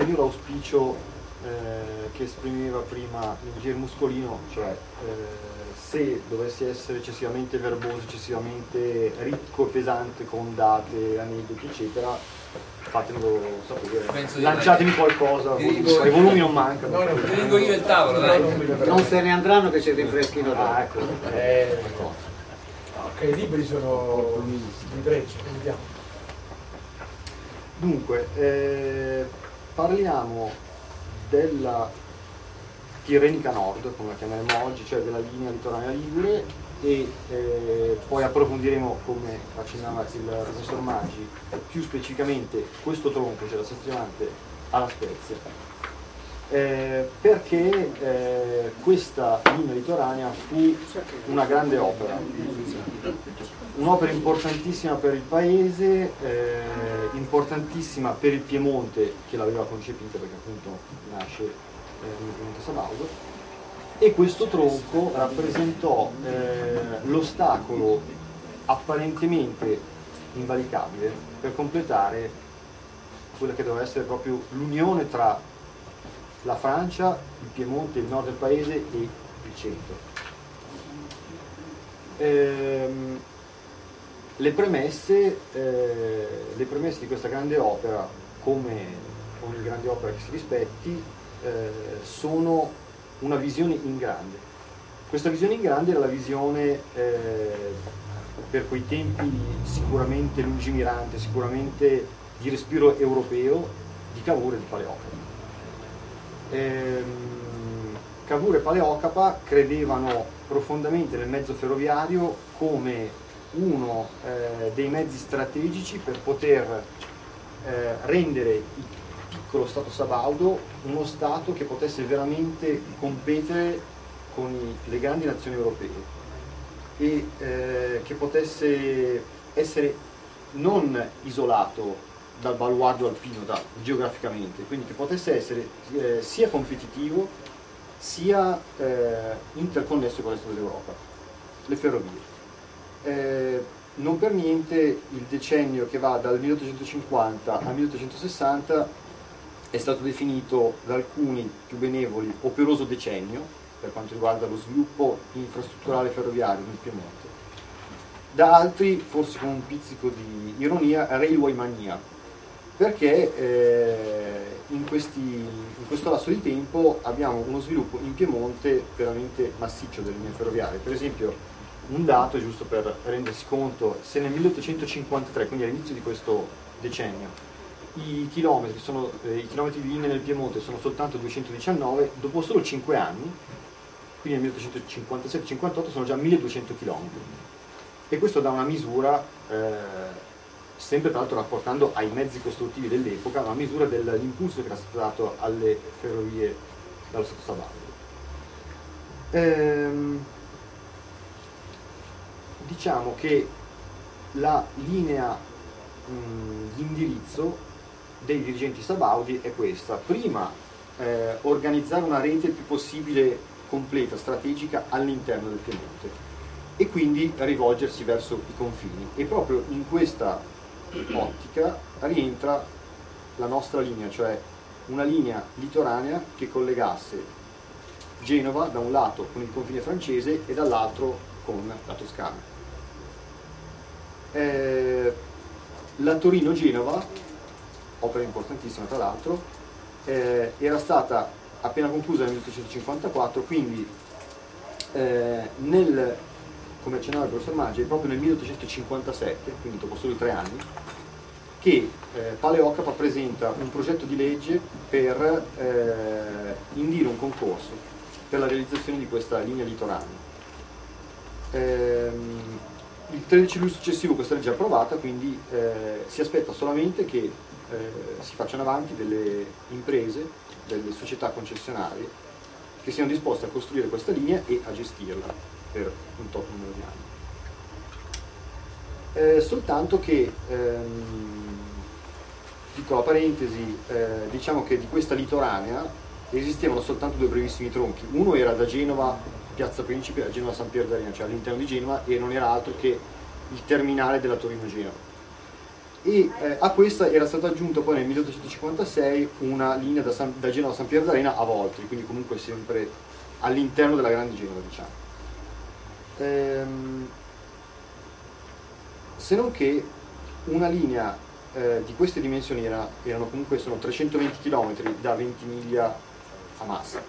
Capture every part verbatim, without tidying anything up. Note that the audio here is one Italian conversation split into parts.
io l'auspicio eh, che esprimeva prima l'ingegner Muscolino, cioè eh, se dovesse essere eccessivamente verboso, eccessivamente ricco e pesante con date, aneddoti eccetera, fatemelo sapere, lanciatemi qualcosa, i volumi non mancano. No, no, ti dico io il tavolo, dai. Non se ne andranno che ci rinfreschino dopo. Ah, ecco. Eh, ok, i libri sono di Breccia, vediamo. Dunque, eh, parliamo della Tirrenica Nord, come la chiameremo oggi, cioè della linea litoranea ligure, e eh, poi approfondiremo, come accennava il professor Maggi, più specificamente questo tronco, cioè la Sestrimante alla Spezia, eh, perché eh, questa linea litoranea fu una grande opera, un'opera importantissima per il paese, eh, importantissima per il Piemonte che l'aveva concepita, perché appunto nasce eh, nel Piemonte Sabaudo, e questo tronco rappresentò eh, l'ostacolo apparentemente invalicabile per completare quella che doveva essere proprio l'unione tra la Francia, il Piemonte, il nord del paese e il centro. Ehm, le, premesse, eh, le premesse di questa grande opera, come ogni grande opera che si rispetti, eh, sono una visione in grande. Questa visione in grande era la visione eh, per quei tempi sicuramente lungimirante, sicuramente di respiro europeo, di Cavour e di Paleocapa. Ehm, Cavour e Paleocapa credevano profondamente nel mezzo ferroviario come uno eh, dei mezzi strategici per poter eh, rendere il piccolo Stato sabaudo uno Stato che potesse veramente competere con i, le grandi nazioni europee e eh, che potesse essere non isolato dal baluardo alpino da, geograficamente, quindi che potesse essere eh, sia competitivo sia eh, interconnesso con il resto dell'Europa, le ferrovie. Eh, non per niente il decennio che va dal milleottocentocinquanta al milleottocentosessanta è stato definito da alcuni più benevoli operoso decennio per quanto riguarda lo sviluppo infrastrutturale ferroviario nel Piemonte, da altri, forse con un pizzico di ironia, railway mania, perché eh, in, questi, in questo lasso di tempo abbiamo uno sviluppo in Piemonte veramente massiccio delle linee ferroviarie. Per esempio, un dato, giusto per rendersi conto, se nel milleottocentocinquantatré, quindi all'inizio di questo decennio, i chilometri, sono, eh, i chilometri di linea nel Piemonte sono soltanto duecentodiciannove, dopo solo cinque anni, quindi nel milleottocentocinquantasette cinquantotto sono già milleduecento chilometri. E questo dà una misura, eh, sempre tra l'altro rapportando ai mezzi costruttivi dell'epoca, una misura dell'impulso che era stato dato alle ferrovie dallo Stato sabaudo. Ehm, diciamo che la linea mh, di indirizzo dei dirigenti sabaudi è questa: prima eh, organizzare una rete il più possibile completa, strategica all'interno del Piemonte e quindi rivolgersi verso i confini, e proprio in questa ottica rientra la nostra linea, cioè una linea litoranea che collegasse Genova da un lato con il confine francese e dall'altro con la Toscana. Eh, la Torino-Genova, opera importantissima tra l'altro, eh, era stata appena conclusa nel milleottocentocinquantaquattro, quindi eh, nel, come accennava il professor Maggi, proprio nel milleottocentocinquantasette, quindi dopo soli tre anni, che eh, Paleocapa presenta un progetto di legge per eh, indire un concorso per la realizzazione di questa linea litoranea. Ehm, il tredici luglio successivo questa legge è approvata, quindi eh, si aspetta solamente che eh, si facciano avanti delle imprese, delle società concessionarie che siano disposte a costruire questa linea e a gestirla per un tot numero di anni. Eh, soltanto che, ehm, piccola parentesi, eh, diciamo che di questa litoranea esistevano soltanto due brevissimi tronchi. Uno era da Genova, Piazza Principe, a Genova San Pier d'Arena, cioè all'interno di Genova, e non era altro che il terminale della Torino-Genova. e eh, a questa era stata aggiunta poi nel milleottocentocinquantasei una linea da, San, da Genova a San Pier d'Arena a Voltri, quindi comunque sempre all'interno della grande Genova, diciamo. Ehm, se non che una linea eh, di queste dimensioni era, erano comunque sono trecentoventi chilometri da venti miglia a Massa,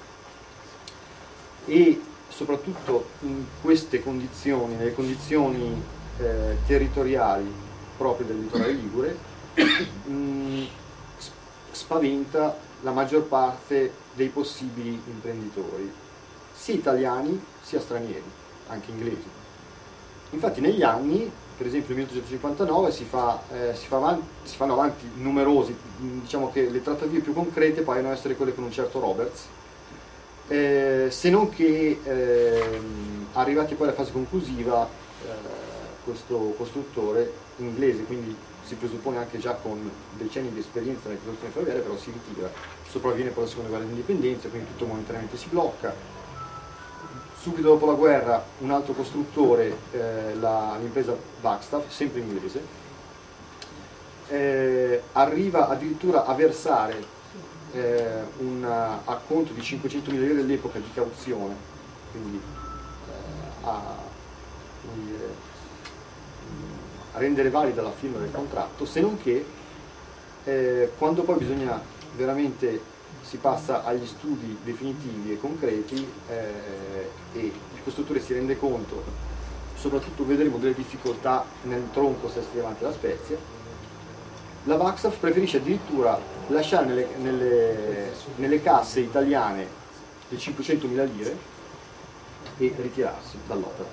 e soprattutto in queste condizioni, nelle condizioni eh, territoriali proprio del litorale ligure, mh, spaventa la maggior parte dei possibili imprenditori, sia italiani sia stranieri, anche inglesi. Infatti negli anni, per esempio nel milleottocentocinquantanove, si, fa, eh, si, fa avanti, si fanno avanti numerosi, diciamo che le trattative più concrete paiono essere quelle con un certo Roberts, eh, se non che eh, arrivati poi alla fase conclusiva, eh, questo costruttore inglese, quindi si presuppone anche già con decenni di esperienza nelle costruzioni ferroviarie, però si ritira, sopravviene poi la seconda guerra d'indipendenza, quindi tutto momentaneamente si blocca. Subito dopo la guerra un altro costruttore, eh, la, l'impresa Bagstaff, sempre inglese, eh, arriva addirittura a versare eh, un acconto di cinquecentomila lire dell'epoca di cauzione, quindi eh, a, dire, a rendere valida la firma del contratto, se non che eh, quando poi bisogna veramente si passa agli studi definitivi e concreti eh, e il costruttore si rende conto, soprattutto vedremo delle difficoltà nel tronco se si avanti la Spezia, la Bagstaff preferisce addirittura lasciare nelle, nelle, nelle casse italiane le cinquecentomila lire e ritirarsi dall'opera.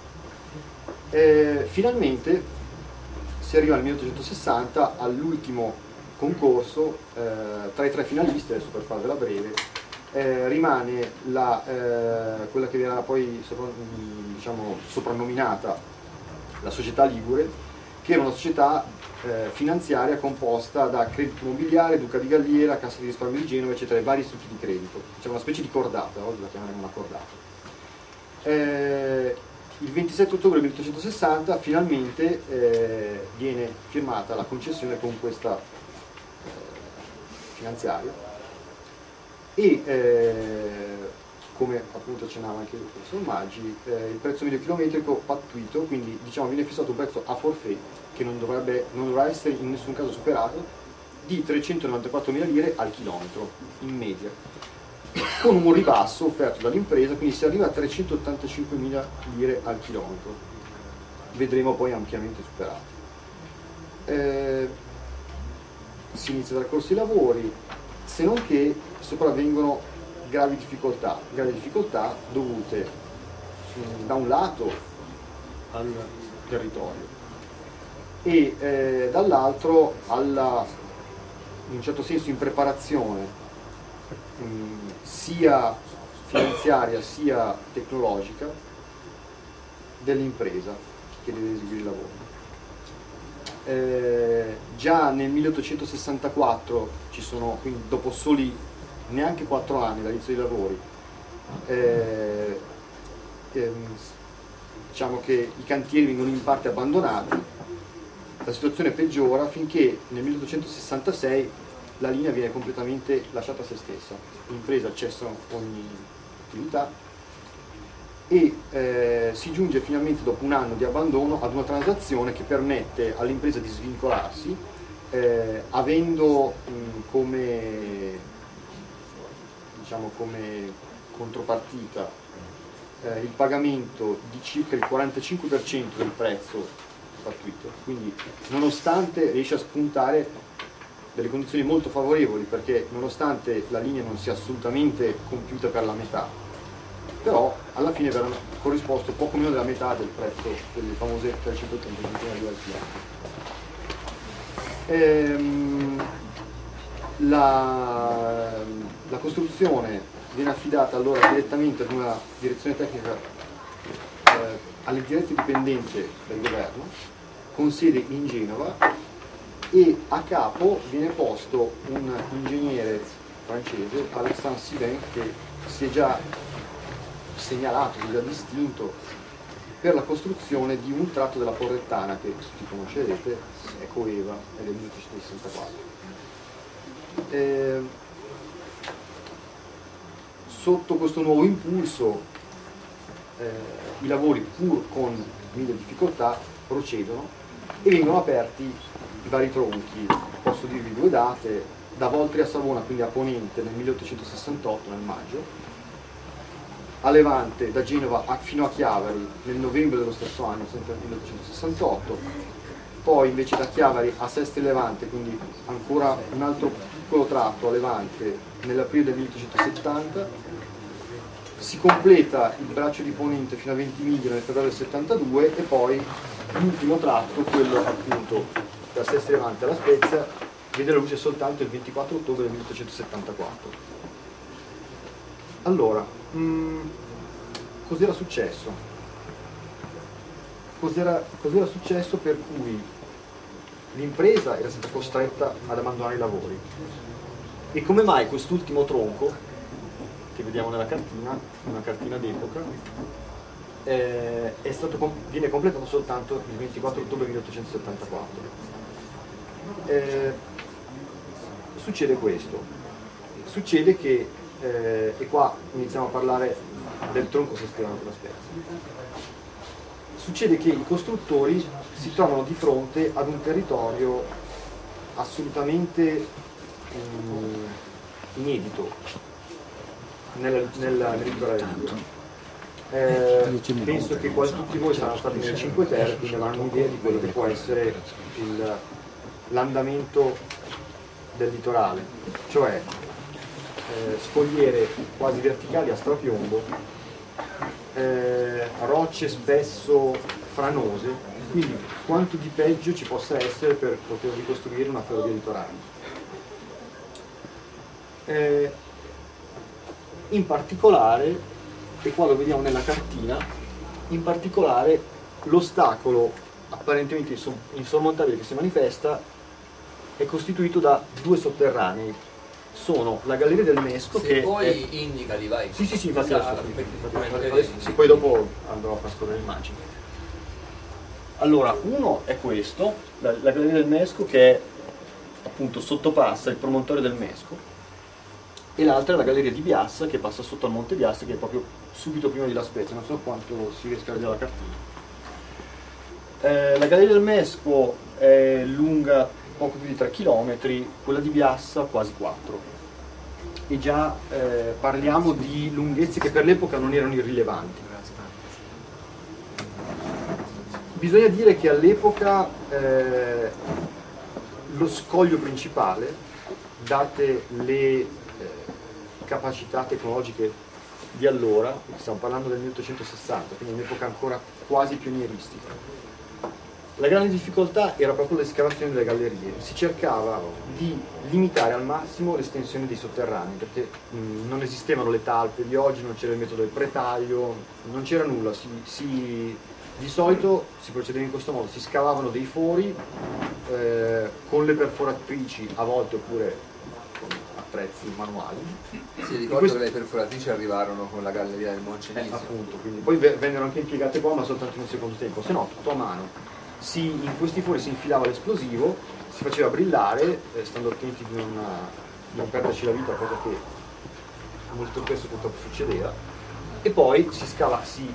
Eh, finalmente si arriva nel milleottocentosessanta all'ultimo concorso, eh, tra i tre finalisti, adesso per farvela breve, eh, rimane la, eh, quella che era poi sopra, diciamo, soprannominata la società Ligure, che era una società eh, finanziaria composta da credito immobiliare, Duca di Galliera, Cassa di risparmio di Genova, eccetera, e vari istituti di credito, cioè una specie di cordata, oggi la chiameremo una cordata. Eh, Il ventisette ottobre milleottocentosessanta finalmente eh, viene firmata la concessione con questa eh, finanziaria e eh, come appunto accennava anche il professor Maggi, eh, il prezzo medio chilometrico pattuito, quindi diciamo viene fissato un prezzo a forfait che non, dovrebbe, non dovrà essere in nessun caso superato, di trecentonovantaquattromila lire al chilometro in media, con un ribasso offerto dall'impresa, quindi si arriva a trecentottantacinquemila lire al chilometro, vedremo poi ampiamente superato. Eh, si inizia dal corso dei lavori, se non che sopravvengono gravi difficoltà, gravi difficoltà dovute mh, da un lato al territorio e eh, dall'altro alla, in un certo senso, impreparazione sia finanziaria sia tecnologica dell'impresa che deve eseguire il lavoro. Eh, già nel milleottocentosessantaquattro ci sono, quindi dopo soli neanche quattro anni dall'inizio dei lavori, eh, ehm, diciamo che i cantieri vengono in parte abbandonati, la situazione peggiora finché nel milleottocentosessantasei la linea viene completamente lasciata a se stessa, l'impresa cessa ogni attività e eh, si giunge finalmente dopo un anno di abbandono ad una transazione che permette all'impresa di svincolarsi, eh, avendo mh, come, diciamo, come contropartita eh, il pagamento di circa il quarantacinque per cento del prezzo pattuito, quindi nonostante riesce a spuntare delle condizioni molto favorevoli, perché nonostante la linea non sia assolutamente compiuta per la metà, però alla fine verrà corrisposto poco meno della metà del prezzo delle famose trecentottantacinque lire al chilometro. Ehm, la, la costruzione viene affidata allora direttamente ad una direzione tecnica, eh, alle dirette dipendenze del governo, con sede in Genova, e a capo viene posto un ingegnere francese, Alexandre Sylvain, che si è già segnalato, si è già distinto per la costruzione di un tratto della Porrettana che tutti conoscerete, è Coeva, è del milleottocentosessantaquattro. Eh, sotto questo nuovo impulso eh, i lavori, pur con mille difficoltà, procedono e vengono aperti i vari tronchi. Posso dirvi due date: da Voltri a Savona, quindi a Ponente, nel milleottocentosessantotto, nel maggio; a Levante, da Genova a, fino a Chiavari, nel novembre dello stesso anno, sempre nel milleottocentosessantotto. Poi invece da Chiavari a Sestri Levante, quindi ancora un altro piccolo tratto a Levante, nell'aprile del milleottocentosettanta. Si completa il braccio di Ponente fino a Ventimiglia nel febbraio del settantadue, e poi l'ultimo tratto, quello appunto da Sestri Levante alla Spezia, vede la luce soltanto il ventiquattro ottobre del milleottocentosettantaquattro. Allora, mh, cos'era successo? Cos'era, cos'era successo per cui l'impresa era stata costretta ad abbandonare i lavori? E come mai quest'ultimo tronco, che vediamo nella cartina, una cartina d'epoca, eh, è stato, viene completato soltanto il ventiquattro ottobre milleottocentosettantaquattro? Eh, succede questo, succede che, eh, e qua iniziamo a parlare del tronco Sestri-Levante della Spezia, succede che i costruttori si trovano di fronte ad un territorio assolutamente um, inedito nel, nel, nel litorale ligure. Eh, penso che quasi tutti voi saranno stati nelle Cinque Terre, quindi avranno un'idea di quello che può essere l'andamento del litorale, cioè eh, scogliere quasi verticali a strapiombo, eh, rocce spesso franose, quindi quanto di peggio ci possa essere per poter ricostruire una ferrovia litorale. Eh, in particolare, e qua lo vediamo nella cartina, in particolare l'ostacolo apparentemente insormontabile che si manifesta è costituito da due sotterranei. Sono la Galleria del Mesco, se che poi è... indica vai. Sì, sì, sì, infatti adesso, Ah, infatti, infatti, adesso sì, poi dopo andrò a far scorrere l'immagine. Allora, uno è questo, la, la Galleria del Mesco, che è appunto sottopassa il promontorio del Mesco, e l'altra è la Galleria di Biassa, che passa sotto al Monte Biassa, che è proprio subito prima di La Spezia. Non so quanto si riesca a vedere la cartina. Eh, la Galleria del Mesco è lunga poco più di tre chilometri, quella di Biassa quasi quattro. E già eh, parliamo di lunghezze che per l'epoca non erano irrilevanti. Bisogna dire che all'epoca eh, lo scoglio principale, date le eh, capacità tecnologiche di allora, stiamo parlando del milleottocentosessanta, quindi un'epoca ancora quasi pionieristica, la grande difficoltà era proprio l'escavazione delle gallerie. Si cercava di limitare al massimo l'estensione dei sotterranei, perché mh, non esistevano le talpe di oggi, non c'era il metodo del pretaglio, non c'era nulla. Si, si, di solito si procedeva in questo modo: si scavavano dei fori eh, con le perforatrici, a volte, oppure con attrezzi manuali. Si ricordo questo... che le perforatrici arrivarono con la Galleria del Moncenisio. Eh, appunto, quindi poi vennero anche impiegate qua, ma soltanto in un secondo tempo, se no tutto a mano. Si, in questi fori si infilava l'esplosivo, si faceva brillare, eh, stando attenti di non, non perderci la vita, cosa che molto spesso purtroppo succedeva, e poi si scava, si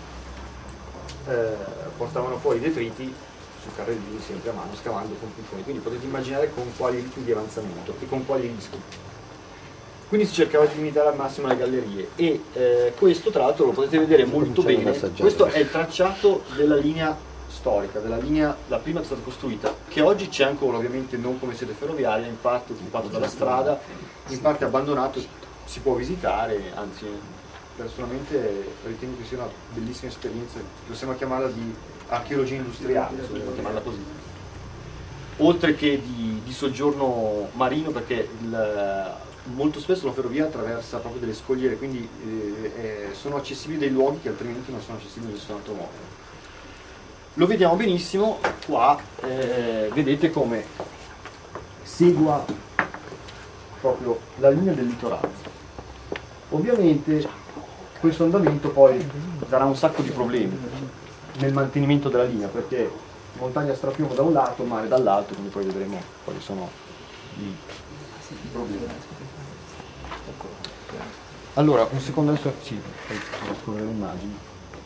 eh, portavano fuori i detriti su carrellini, sempre a mano, scavando con piccoli. Quindi potete immaginare con quali ritmi di avanzamento e con quali rischi. Quindi si cercava di limitare al massimo le gallerie, e eh, questo tra l'altro lo potete vedere molto bene. Questo è il tracciato della linea storica, della linea, la prima che è stata costruita, che oggi c'è ancora, ovviamente non come sede ferroviaria, in parte occupato dalla strada, in parte abbandonato, si può visitare, anzi personalmente ritengo che sia una bellissima esperienza, possiamo chiamarla di archeologia industriale, se vogliamo chiamarla così, oltre che di, di soggiorno marino, perché il, molto spesso la ferrovia attraversa proprio delle scogliere, quindi eh, sono accessibili dei luoghi che altrimenti non sono accessibili in nessun altro modo. Lo vediamo benissimo qua, eh, vedete come segua proprio la linea del litorale. Ovviamente questo andamento poi darà un sacco di problemi, nel mantenimento della linea, perché montagna strapiombo da un lato, mare dall'altro, quindi poi vedremo quali sono i, i problemi. Allora, un secondo adesso, sì, poi scorrere le immagini.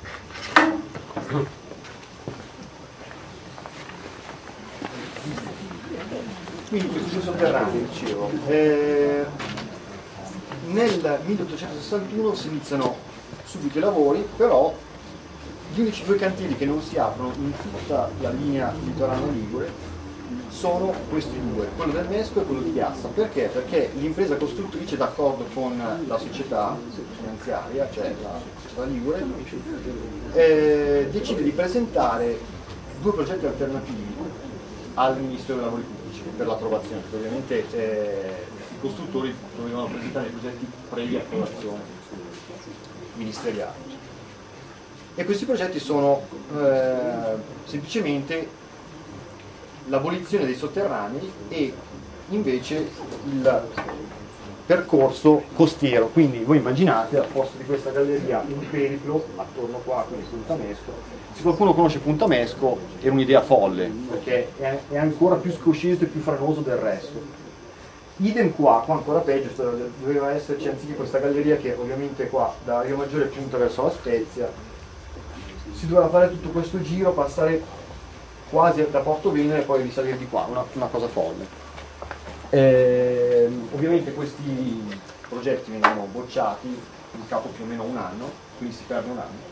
Quindi questi due sotterranei, dicevo, eh, nel milleottocentosessantuno si iniziano subito i lavori, però gli unici due cantieri che non si aprono in tutta la linea litorale ligure sono questi due, quello del Mesco e quello di Piazza. Perché? Perché l'impresa costruttrice, d'accordo con la società finanziaria, cioè la società ligure, eh, decide di presentare due progetti alternativi al Ministero dei Lavori Pubblici per l'approvazione, perché ovviamente eh, i costruttori dovevano presentare i progetti previa approvazione ministeriale. E questi progetti sono eh, semplicemente l'abolizione dei sotterranei e invece il percorso costiero. Quindi voi immaginate al posto di questa galleria un periplo attorno qua, quindi Punta Mesco. Se qualcuno conosce Punta Mesco è un'idea folle, perché è, è ancora più scosceso e più franoso del resto. Idem qua, qua ancora peggio, doveva esserci anziché questa galleria che ovviamente qua da Rio Maggiore punta verso la Spezia, si doveva fare tutto questo giro, passare quasi da Porto Venere e poi risalire di qua, una, una cosa folle. Eh, ovviamente questi progetti vengono bocciati in capo più o meno un anno, quindi si perde un anno.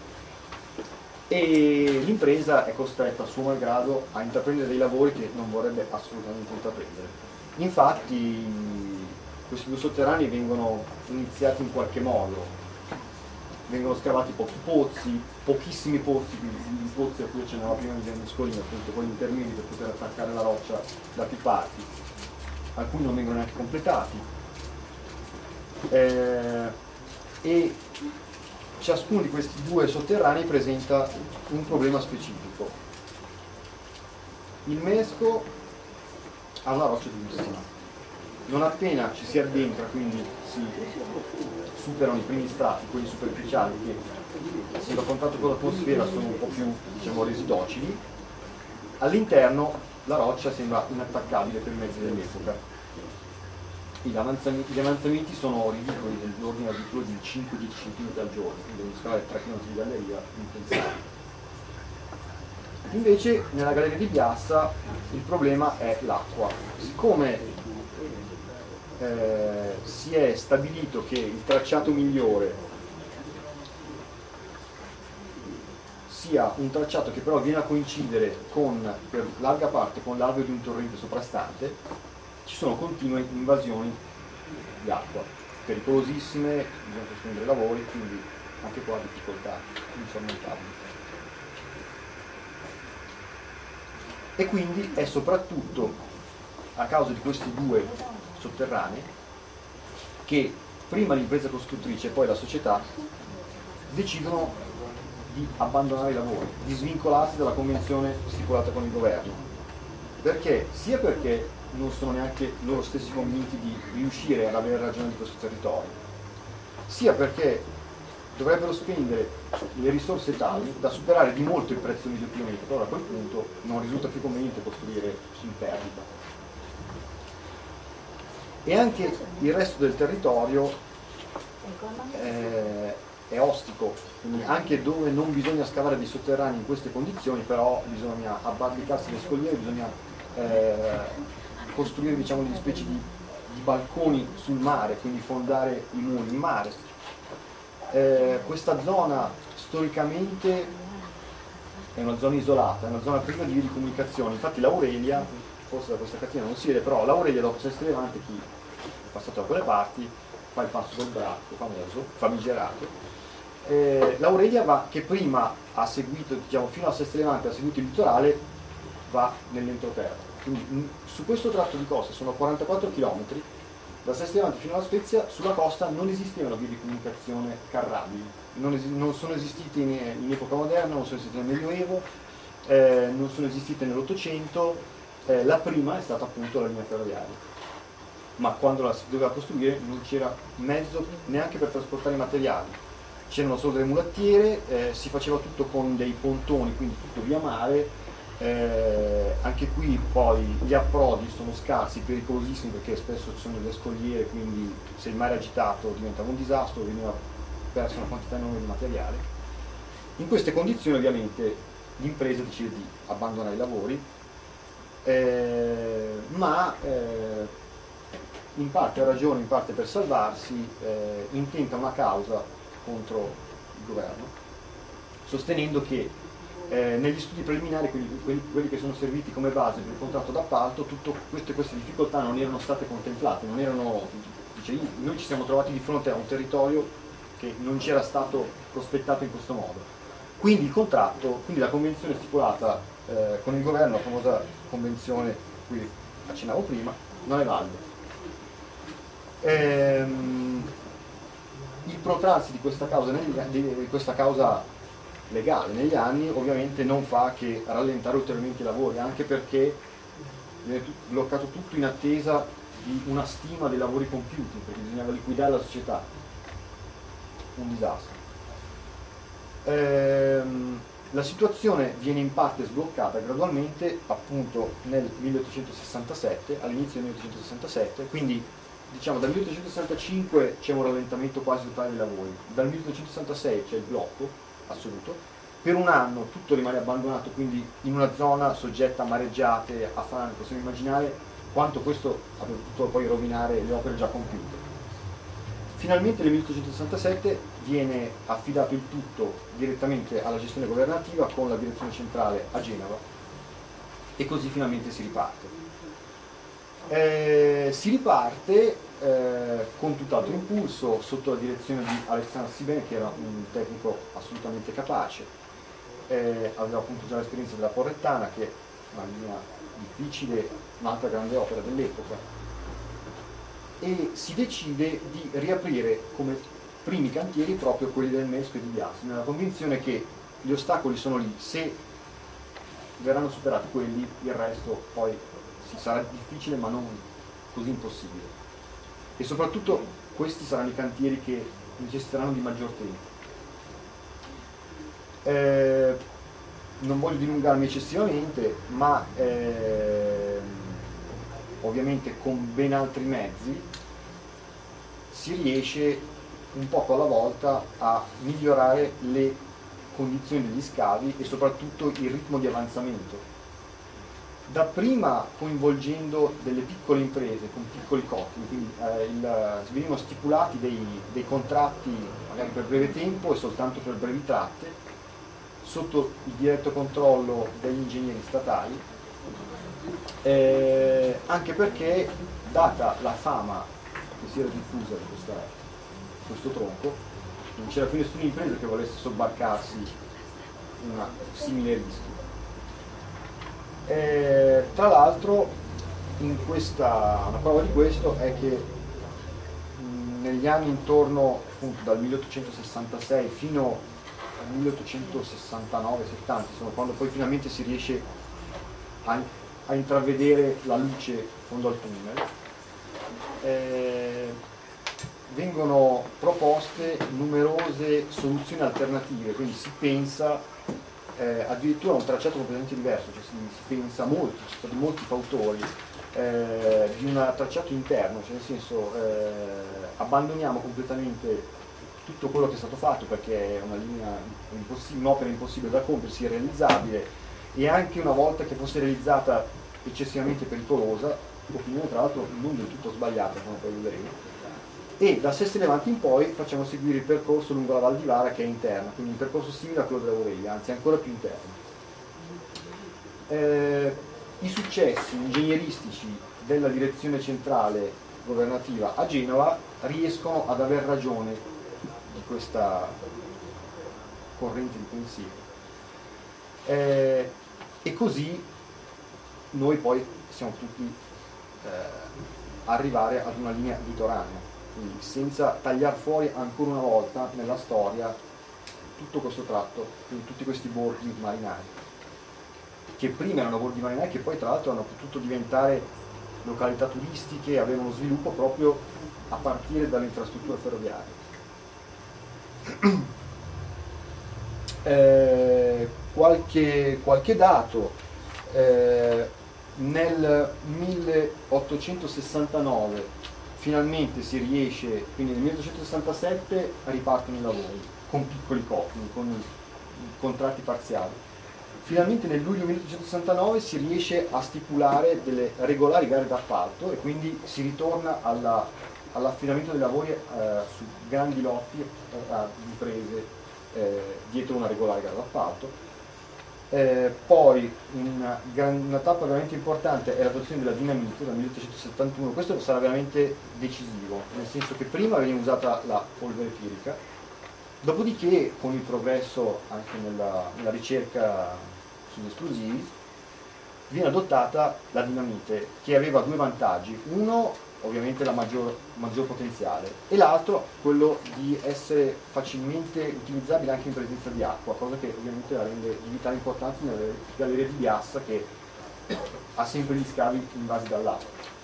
E l'impresa è costretta a suo malgrado a intraprendere dei lavori che non vorrebbe assolutamente intraprendere. Infatti questi due sotterranei vengono iniziati in qualche modo, vengono scavati pochi pozzi, pochissimi pozzi, i pozzi a cui accennava prima di Berlusconi, appunto quelli intermedi per poter attaccare la roccia da più parti, alcuni non vengono neanche completati. Eh, e ciascuno di questi due sotterranei presenta un problema specifico. Il Mesco ha una roccia durissima. Non appena ci si addentra, quindi si superano i primi strati, quelli superficiali che essendo a contatto con l'atmosfera sono un po' più, diciamo, residocili, all'interno la roccia sembra inattaccabile per i mezzi dell'epoca. Gli avanzamenti, gli avanzamenti sono ridicoli, nell'ordine addirittura di cinque dieci centimetri al giorno, quindi devono scavare tre chilometri di galleria impensabile. Invece nella galleria di Piazza il problema è l'acqua. Siccome eh, si è stabilito che il tracciato migliore sia un tracciato che però viene a coincidere con, per larga parte con l'alveo di un torrente soprastante, ci sono continue invasioni di acqua, pericolosissime, bisogna sospendere i lavori, quindi anche qua difficoltà insormontabili. E quindi è soprattutto a causa di questi due sotterranei che prima l'impresa costruttrice e poi la società decidono di abbandonare i lavori, di svincolarsi dalla convenzione stipulata con il governo. Perché? Sia perché non sono neanche loro stessi convinti di riuscire ad avere ragione di questo territorio, sia perché dovrebbero spendere le risorse tali da superare di molto il prezzo medio chilometro, però a quel punto non risulta più conveniente costruire in perdita. E anche il resto del territorio eh, è ostico, quindi anche dove non bisogna scavare dei sotterranei in queste condizioni, però bisogna abbarbicarsi le scogliere, bisogna eh, costruire, diciamo, delle specie di, di balconi sul mare, quindi fondare i muri in mare. Eh, questa zona storicamente è una zona isolata, è una zona priva di vie di comunicazione. Infatti l'Aurelia, forse da questa catena non si vede, però l'Aurelia dopo Sestri Levante, chi è passato da quelle parti, fa il passo del braccio famoso, famigerato. Eh, L'Aurelia va, che prima ha seguito, diciamo, fino a Sestri Levante ha seguito il litorale, va nell'entroterra. Quindi mh, su questo tratto di costa sono quarantaquattro chilometri, da Sestri Levante fino alla Spezia. Sulla costa non esistevano vie di comunicazione carrabili, non, es non sono esistite in, in epoca moderna, non sono esistite nel Medioevo, eh, non sono esistite nell'Ottocento. Eh, la prima è stata appunto la linea ferroviaria, ma quando la si doveva costruire non c'era mezzo neanche per trasportare i materiali. c'erano solo delle mulattiere, eh, si faceva tutto con dei pontoni, quindi tutto via mare. Eh, anche qui poi gli approdi sono scarsi, pericolosissimi, perché spesso ci sono delle scogliere, quindi se il mare è agitato diventava un disastro, veniva persa una quantità enorme di materiale. In queste condizioni ovviamente l'impresa decide di abbandonare i lavori, eh, ma eh, in parte ha ragione, in parte per salvarsi, eh, intenta una causa contro il governo, sostenendo che eh, negli studi preliminari, quelli, quelli, quelli che sono serviti come base per il contratto d'appalto, tutte queste, queste difficoltà non erano state contemplate, non erano, dice, noi ci siamo trovati di fronte a un territorio che non ci era stato prospettato in questo modo. Quindi il contratto, quindi la convenzione stipulata eh, con il governo, la famosa convenzione a cui accennavo prima, non è valida. Ehm, il protrarsi di questa causa, negli, di questa causa legale negli anni ovviamente non fa che rallentare ulteriormente i lavori, anche perché viene bloccato tutto in attesa di una stima dei lavori compiuti, perché bisognava liquidare la società. Un disastro. Ehm, la situazione viene in parte sbloccata gradualmente appunto nel milleottocentosessantasette, all'inizio del milleottocentosessantasette, quindi diciamo dal milleottocentosessantacinque c'è un rallentamento quasi totale dei lavori, dal milleottocentosessantasei c'è il blocco assoluto, per un anno tutto rimane abbandonato, quindi in una zona soggetta a mareggiate, a frane. Possiamo immaginare quanto questo abbia potuto poi rovinare le opere già compiute. Finalmente nel milleottocentosessantasette viene affidato il tutto direttamente alla gestione governativa con la direzione centrale a Genova e così finalmente si riparte. Eh, si riparte eh, con tutt'altro impulso sotto la direzione di Alexandre Sibin, che era un tecnico assolutamente capace, eh, aveva appunto già l'esperienza della Porrettana, che è una linea difficile, un'altra grande opera dell'epoca, e si decide di riaprire come primi cantieri proprio quelli del Mesco e di Biassi, nella convinzione che gli ostacoli sono lì, se verranno superati quelli il resto poi si sarà difficile ma non così impossibile, e soprattutto questi saranno i cantieri che necessiteranno di maggior tempo. Eh, non voglio dilungarmi eccessivamente, ma eh, ovviamente con ben altri mezzi si riesce un poco alla volta a migliorare le condizioni degli scavi e soprattutto il ritmo di avanzamento. Dapprima coinvolgendo delle piccole imprese con piccoli costi, quindi eh, il, venivano stipulati dei, dei contratti magari per breve tempo e soltanto per brevi tratte, sotto il diretto controllo degli ingegneri statali, eh, anche perché, data la fama che si era diffusa di questa, questo tronco, non c'era più nessuna impresa che volesse sobbarcarsi un simile rischio. Eh, tra l'altro, in questa, una prova di questo è che mh, negli anni intorno appunto dal milleottocentosessantasei fino al milleottocentosessantanove settanta, insomma, quando poi finalmente si riesce a, a intravedere la luce in fondo al tunnel, eh, vengono proposte numerose soluzioni alternative, quindi si pensa Eh, addirittura un tracciato completamente diverso, cioè si, si pensa molto, ci sono stati molti fautori eh, di un tracciato interno, cioè nel senso eh, abbandoniamo completamente tutto quello che è stato fatto perché è una linea impossibile, un'opera impossibile da compiersi, irrealizzabile, e anche una volta che fosse realizzata eccessivamente pericolosa, opinione tra l'altro non del tutto sbagliata come poi vedremo. E da Sestri Levante in poi facciamo seguire il percorso lungo la Val di Vara, che è interna, quindi un percorso simile a quello dell'Aurelia, anzi ancora più interno. Eh, I successi ingegneristici della direzione centrale governativa a Genova riescono ad aver ragione di questa corrente di pensiero. Eh, e così noi poi siamo tutti eh, arrivare ad una linea litoranea, quindi senza tagliare fuori ancora una volta nella storia tutto questo tratto, quindi tutti questi borghi marinari, che prima erano borghi marinari, che poi tra l'altro hanno potuto diventare località turistiche, avevano sviluppo proprio a partire dalle infrastrutture ferroviarie. Eh, qualche, qualche dato, eh, nel milleottocentosessantanove finalmente si riesce, quindi nel milleottocentosessantasette ripartono i lavori con piccoli costi, con contratti parziali. Finalmente nel luglio milleottocentosessantanove si riesce a stipulare delle regolari gare d'appalto e quindi si ritorna alla, all'affidamento dei lavori eh, su grandi lotti eh, a imprese eh, dietro una regolare gara d'appalto. Eh, poi una, una tappa veramente importante è l'adozione della dinamite dal milleottocentosettantuno. Questo sarà veramente decisivo, nel senso che prima veniva usata la polvere pirica, dopodiché con il progresso anche nella, nella ricerca sugli esplosivi viene adottata la dinamite, che aveva due vantaggi: uno ovviamente la maggior, maggior potenziale, e l'altro quello di essere facilmente utilizzabile anche in presenza di acqua, cosa che ovviamente la rende di vitale importanza nelle gallerie di Biassa, che ha sempre gli scavi invasi dall'acqua.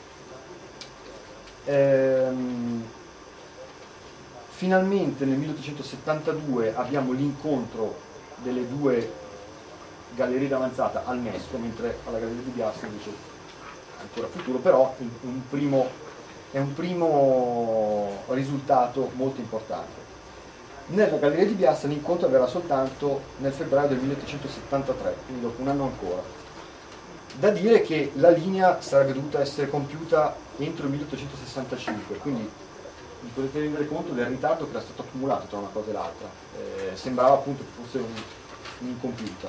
Ehm, finalmente nel milleottocentosettantadue abbiamo l'incontro delle due gallerie d'avanzata al Mesco, mentre alla galleria di Biassa invece ancora futuro, però un, un primo è un primo risultato molto importante. Nella galleria di Biassa l'incontro avverrà soltanto nel febbraio del milleottocentosettantatré, quindi dopo un anno ancora. Da dire che la linea sarebbe dovuta essere compiuta entro il milleottocentosessantacinque, quindi vi potete rendere conto del ritardo che era stato accumulato tra una cosa e l'altra. Eh, sembrava appunto che fosse un'incompiuta.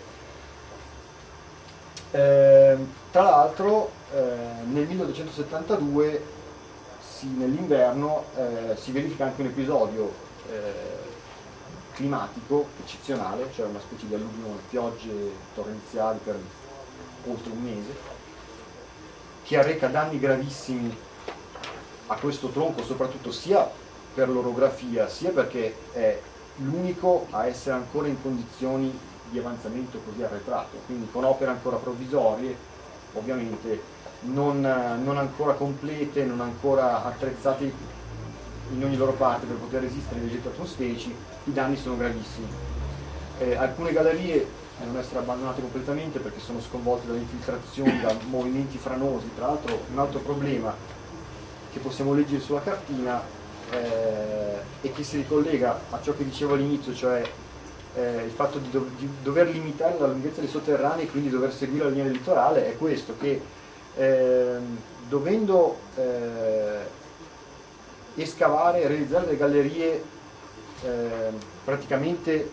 Eh, tra l'altro eh, nel milleottocentosettantadue nell'inverno eh, si verifica anche un episodio eh, climatico eccezionale, cioè una specie di alluvione, piogge torrenziali per oltre un mese, che arreca danni gravissimi a questo tronco, soprattutto sia per l'orografia, sia perché è l'unico a essere ancora in condizioni di avanzamento così arretrato, quindi con opere ancora provvisorie, ovviamente non, non ancora complete, non ancora attrezzate in ogni loro parte per poter resistere ai agenti atmosferici. I danni sono gravissimi. Eh, alcune gallerie devono essere abbandonate completamente perché sono sconvolte dalle infiltrazioni, da movimenti franosi. Tra l'altro un altro problema che possiamo leggere sulla cartina eh, e che si ricollega a ciò che dicevo all'inizio, cioè eh, il fatto di, do di dover limitare la lunghezza dei sotterranei e quindi dover seguire la linea del litorale, è questo, che Eh, dovendo eh, escavare e realizzare delle gallerie eh, praticamente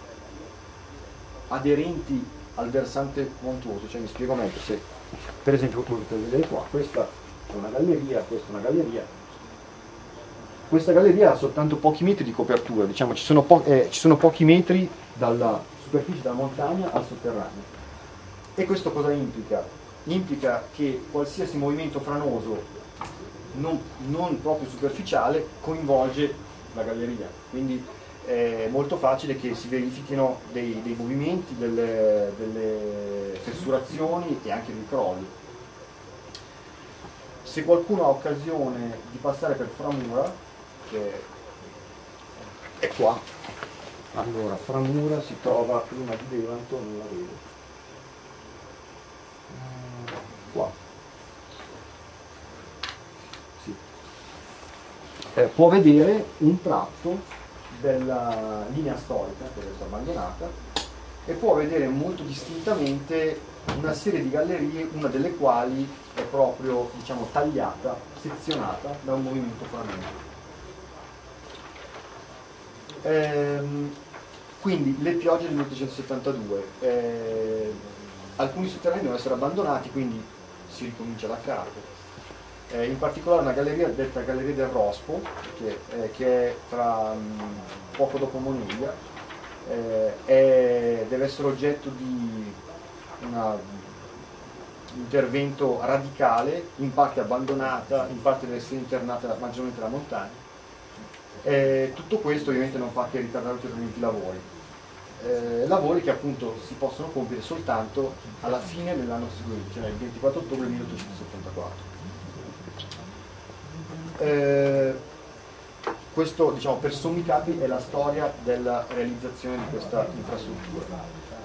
aderenti al versante montuoso, cioè mi spiego meglio. Se per esempio voi potete vedere qua, questa è una galleria, questa è una galleria, questa galleria ha soltanto pochi metri di copertura, diciamo ci sono, po eh, ci sono pochi metri dalla superficie della montagna al sotterraneo. E questo cosa implica? Implica che qualsiasi movimento franoso non, non proprio superficiale coinvolge la galleria, quindi è molto facile che si verifichino dei, dei movimenti, delle, delle fessurazioni e anche dei crolli. Se qualcuno ha occasione di passare per Framura, che è qua, allora Framura si trova prima di Levanto, non la vedo. Qua. Sì. Eh, può vedere un tratto della linea storica che adesso è abbandonata e può vedere molto distintamente una serie di gallerie, una delle quali è proprio, diciamo, tagliata, sezionata da un movimento franoso. Ehm, quindi le piogge del milleottocentosettantadue, eh, alcuni sotterranei devono essere abbandonati, quindi si ricomincia da capo. Eh, in particolare una galleria detta Galleria del Rospo, che, eh, che è tra mh, poco dopo Moneglia, eh, è, deve essere oggetto di un intervento radicale, in parte abbandonata, in parte deve essere internata maggiormente la montagna. Eh, tutto questo ovviamente non fa che ritardare ulteriormente i lavori. Eh, lavori che appunto si possono compiere soltanto alla fine dell'anno seguente, cioè il ventiquattro ottobre milleottocentosettantaquattro. Eh, questo, diciamo, per sommi capi è la storia della realizzazione di questa infrastruttura.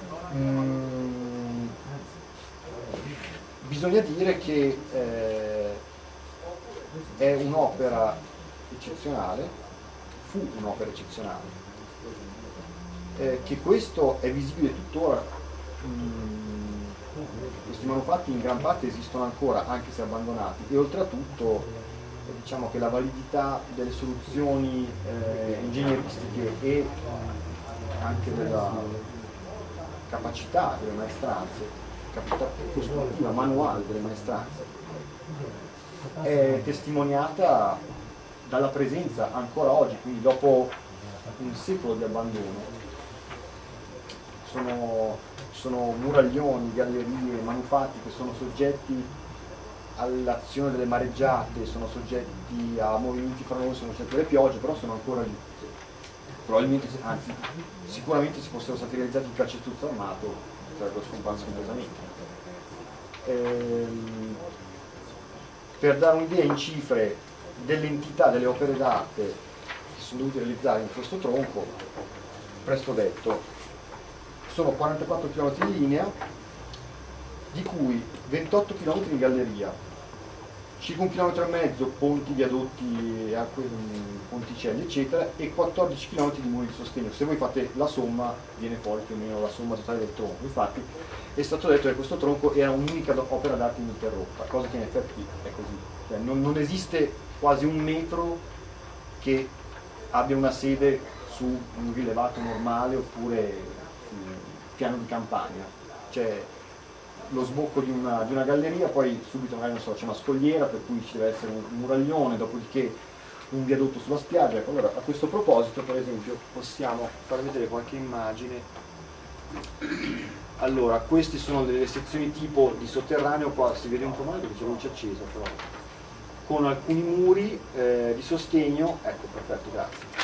Mm, bisogna dire che eh, è un'opera eccezionale, fu un'opera eccezionale, eh, che questo è visibile tuttora. Mm, questi manufatti in gran parte esistono ancora, anche se abbandonati, e oltretutto diciamo che la validità delle soluzioni eh, ingegneristiche e anche della capacità delle maestranze, capacità costruttiva, manuale delle maestranze, è testimoniata dalla presenza ancora oggi, quindi dopo un secolo di abbandono. Sono, sono muraglioni, gallerie, manufatti che sono soggetti all'azione delle mareggiate, sono soggetti a movimenti franosi, sono soggetti alle piogge, però sono ancora lì. Probabilmente, anzi, sicuramente se fossero stati realizzati in calcestruzzo armato sarebbero scomparsi completamente. Ehm, per dare un'idea in cifre dell'entità delle opere d'arte che sono dovute realizzare in questo tronco, presto detto, sono quarantaquattro chilometri di linea, di cui ventotto chilometri in galleria, circa un chilometro e mezzo ponti, viadotti, ponticelli eccetera, e quattordici chilometri di muri di sostegno. Se voi fate la somma viene fuori più o meno la somma totale del tronco. Infatti è stato detto che questo tronco era un'unica opera d'arte ininterrotta, cosa che in effetti è così. Cioè, non, non esiste quasi un metro che abbia una sede su un rilevato normale oppure un piano di campagna. Cioè, lo sbocco di una, di una galleria, poi subito magari non so, c'è una scogliera per cui ci deve essere un muraglione, dopodiché un viadotto sulla spiaggia. Ecco, allora, a questo proposito, per esempio, possiamo far vedere qualche immagine. Allora, queste sono delle sezioni tipo di sotterraneo, qua si vede un po' male perché c'è luce accesa, però, con alcuni muri eh, di sostegno. Ecco, perfetto, grazie.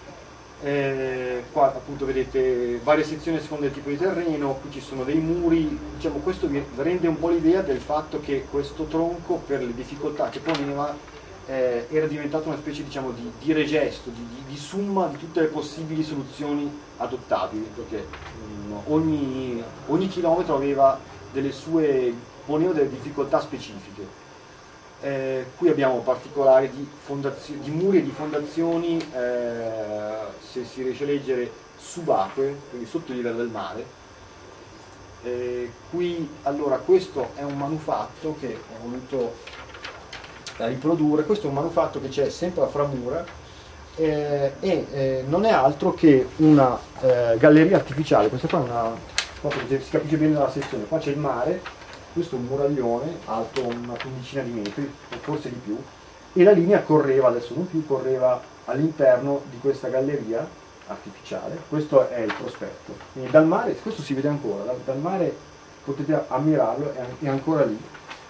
Eh, qua appunto vedete varie sezioni a seconda del tipo di terreno, qui ci sono dei muri, diciamo, questo vi rende un po' l'idea del fatto che questo tronco, per le difficoltà che poneva, eh, era diventato una specie, diciamo, di, di regesto, di, di, di summa di tutte le possibili soluzioni adottabili, perché mh, ogni, ogni chilometro aveva delle sue, poneva delle difficoltà specifiche. Eh, qui abbiamo particolari di, di muri e di fondazioni, eh, se si riesce a leggere, subacquee, quindi sotto il livello del mare. Eh, qui, allora, questo è un manufatto che ho voluto riprodurre. Questo è un manufatto che c'è sempre a Framura eh, e eh, non è altro che una eh, galleria artificiale. Questa qua è una, si capisce bene dalla sezione, qua c'è il mare. Questo è un muraglione alto una quindicina di metri, o forse di più, e la linea correva, adesso non più, correva all'interno di questa galleria artificiale. Questo è il prospetto. Quindi dal mare, questo si vede ancora, dal, dal mare potete ammirarlo, è, è ancora lì.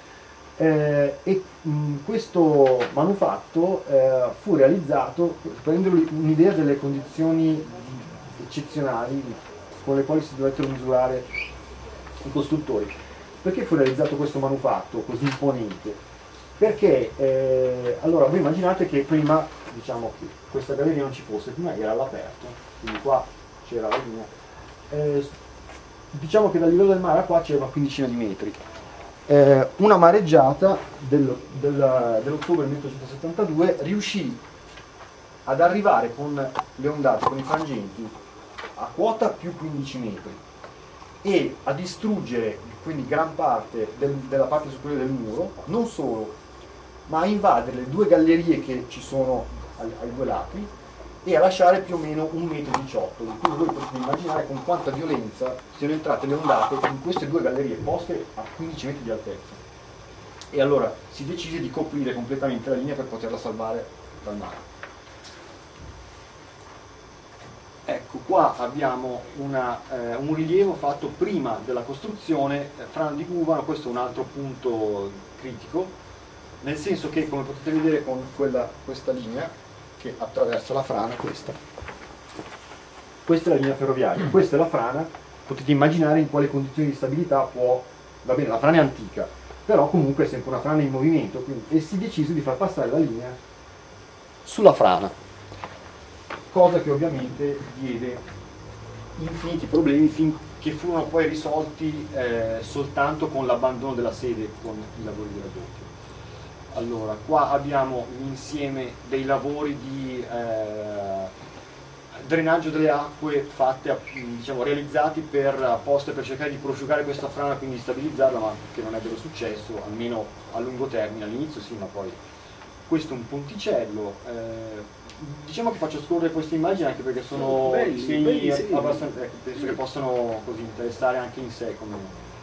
Eh, e mh, questo manufatto eh, fu realizzato per rendervi un'idea delle condizioni eccezionali con le quali si dovettero misurare i costruttori. Perché fu realizzato questo manufatto così imponente? Perché, eh, allora, voi immaginate che prima, diciamo, che questa galleria non ci fosse, prima era all'aperto, quindi qua c'era la linea. Eh, diciamo che dal livello del mare a qua c'era una quindicina di metri. Eh, una mareggiata del, del, dell'ottobre millenovecentosettantadue riuscì ad arrivare con le ondate, con i frangenti, a quota più quindici metri, e a distruggere quindi gran parte del, della parte superiore del muro, non solo, ma a invadere le due gallerie che ci sono ai, ai due lati e a lasciare più o meno un metro e diciotto. Quindi voi potete immaginare con quanta violenza siano entrate le ondate in queste due gallerie poste a quindici metri di altezza. E allora si decise di coprire completamente la linea per poterla salvare dal mare. Ecco, qua abbiamo una, eh, un rilievo fatto prima della costruzione, eh, Frana di Cubano. Questo è un altro punto critico, nel senso che, come potete vedere con quella, questa linea che attraversa la frana, questa, questa è la linea ferroviaria, questa è la frana, potete immaginare in quale condizioni di stabilità può, va bene, la frana è antica, però comunque è sempre una frana in movimento, quindi, e si decise di far passare la linea sulla frana. cosa che ovviamente diede infiniti problemi fin che furono poi risolti eh, soltanto con l'abbandono della sede con i lavori di raddoppio. Allora, qua abbiamo l'insieme dei lavori di eh, drenaggio delle acque fatte, diciamo, realizzati per apposta per cercare di prosciugare questa frana, quindi stabilizzarla, ma che non ebbero successo, almeno a lungo termine, all'inizio sì, ma poi questo è un ponticello. Eh, diciamo che faccio scorrere queste immagini anche perché sono belli, segni belli, sì. abbastanza, ecco, penso che possano così interessare anche in sé come.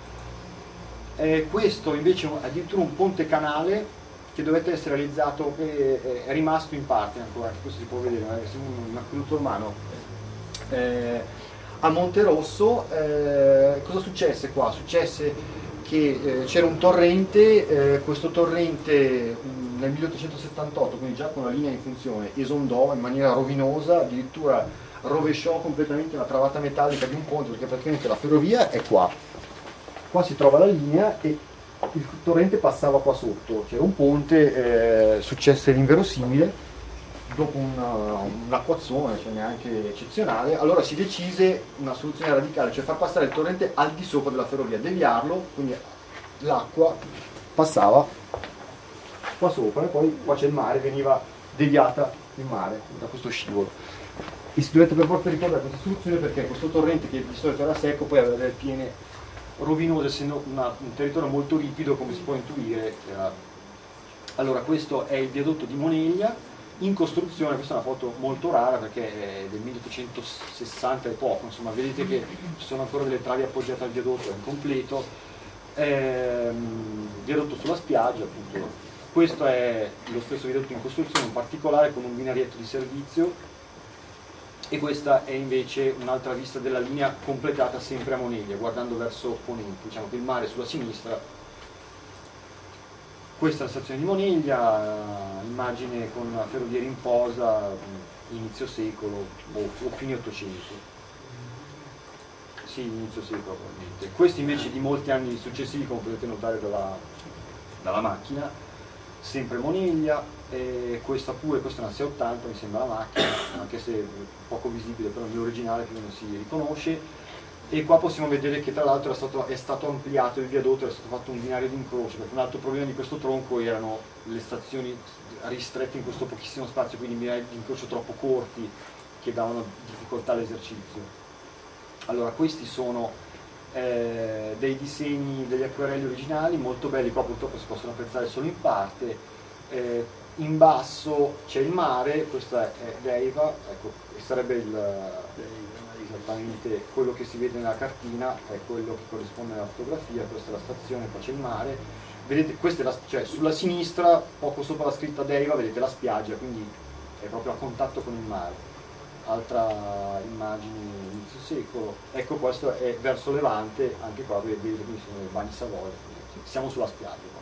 Eh, questo invece è addirittura un ponte canale che dovette essere realizzato, che è rimasto in parte ancora, questo si può vedere, è un acquedotto romano. Eh, a Monterosso eh, cosa successe qua? Successe che eh, c'era un torrente, eh, questo torrente mh, nel milleottocentosettantotto, quindi già con la linea in funzione, esondò in maniera rovinosa, addirittura rovesciò completamente la travata metallica di un ponte, perché praticamente la ferrovia è qua, qua si trova la linea e il torrente passava qua sotto, c'era un ponte, eh, successe l'inverosimile, dopo un'acquazzone, cioè neanche eccezionale, allora si decise una soluzione radicale, cioè far passare il torrente al di sopra della ferrovia, deviarlo, quindi l'acqua passava qua sopra e poi qua c'è il mare, veniva deviata il mare da questo scivolo. E si dovette per forza ricordare questa soluzione perché questo torrente, che di solito era secco, poi aveva delle piene rovinose, essendo una, un territorio molto ripido, come si può intuire. Era... Allora, questo è il viadotto di Moneglia in costruzione. Questa è una foto molto rara perché è del milleottocentosessanta e poco, insomma, vedete che ci sono ancora delle travi appoggiate al viadotto, è incompleto. Ehm, viadotto sulla spiaggia, appunto. Questo è lo stesso viadotto in costruzione, in particolare con un binarietto di servizio. E questa è invece un'altra vista della linea completata sempre a Moneglia, guardando verso ponente, diciamo che il mare è sulla sinistra. Questa è la stazione di Moneglia, immagine con la ferrovia in posa, inizio secolo o, o fine Ottocento. Sì, inizio secolo probabilmente. Questi invece di molti anni successivi, come potete notare dalla, dalla macchina, sempre Moneglia. E questa pure, questa è una sei ottanta, mi sembra la macchina, anche se poco visibile, però nell'originale più o meno si riconosce. E qua possiamo vedere che tra l'altro è stato, è stato ampliato il viadotto, è stato fatto un binario di incrocio, perché un altro problema di questo tronco erano le stazioni ristrette in questo pochissimo spazio, quindi binari di incrocio troppo corti che davano difficoltà all'esercizio. Allora, questi sono eh, dei disegni degli acquerelli originali, molto belli, qua purtroppo si possono apprezzare solo in parte. Eh, in basso c'è il mare, questa è Deiva, ecco, sarebbe il, esattamente quello che si vede nella cartina, è quello che corrisponde alla fotografia, questa è la stazione, qua c'è il mare, vedete, questa è la, cioè sulla sinistra, poco sopra la scritta Deiva, vedete la spiaggia, quindi è proprio a contatto con il mare. Altra immagine inizio secolo, ecco, questo è verso Levante, anche qua vedete, quindi sono i bagni Savoia, siamo sulla spiaggia.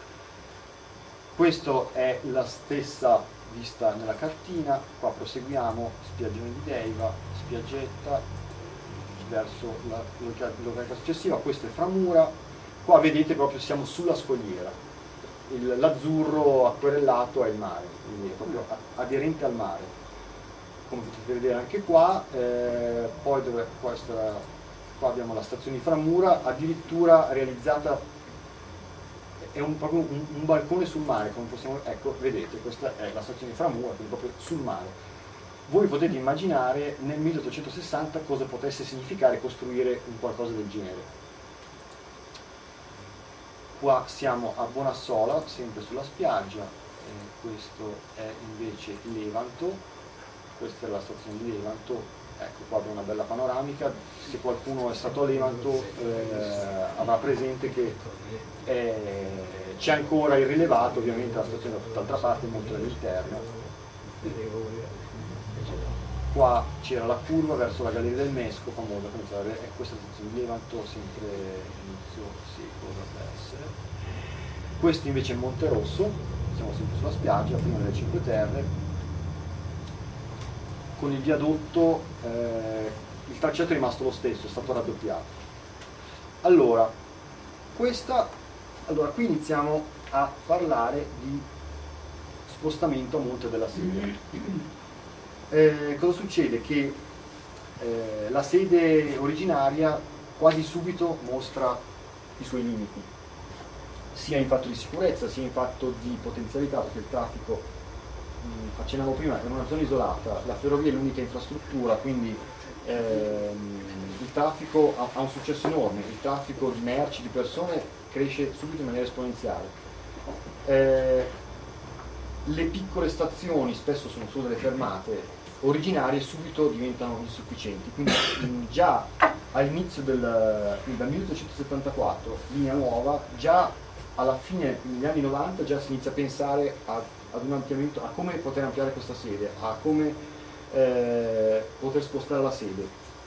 Questa è la stessa vista nella cartina, qua proseguiamo, spiaggione di Deiva, spiaggetta, verso la località successiva, questo è Framura, qua vedete proprio siamo sulla scogliera, l'azzurro acquerellato è il mare, quindi è proprio aderente al mare, come potete vedere anche qua. Eh, poi dove, questa, qua abbiamo la stazione di Framura, addirittura realizzata. È un, proprio un, un balcone sul mare, come possiamo, ecco, vedete, questa è la stazione di Framura, quindi proprio sul mare. Voi potete immaginare nel milleottocentosessanta cosa potesse significare costruire un qualcosa del genere. Qua siamo a Bonassola, sempre sulla spiaggia, eh, questo è invece Levanto, questa è la stazione di Levanto. Ecco, qua abbiamo una bella panoramica. Se qualcuno è stato a Levanto eh, avrà presente che eh, c'è ancora il rilevato, ovviamente la stazione da tutt'altra parte, molto nell'interno. Qua c'era la curva verso la Galleria del Mesco, famosa, e questa è la stazione di Levanto, sempre inizio secolo dovrebbe essere. Questo invece è Monterosso, siamo sempre sulla spiaggia, prima delle Cinque Terre. Con il viadotto eh, il tracciato è rimasto lo stesso, è stato raddoppiato. Allora, questa, allora qui iniziamo a parlare di spostamento a Monte della Sede. Eh, cosa succede? Che eh, la sede originaria quasi subito mostra i suoi limiti, sia in fatto di sicurezza, sia in fatto di potenzialità, perché il traffico, mh, accennavo prima, è una zona isolata, la ferrovia è l'unica infrastruttura, quindi ehm, il traffico ha, ha un successo enorme, il traffico di merci, di persone cresce subito in maniera esponenziale. Eh, le piccole stazioni, spesso sono solo delle fermate originarie, subito diventano insufficienti, quindi mh, già all'inizio del quindi dal milleottocentosettantaquattro, linea nuova, già alla fine negli anni novanta già si inizia a pensare a, ad un ampliamento, a come poter ampliare questa sede, a come eh, poter spostare la sede.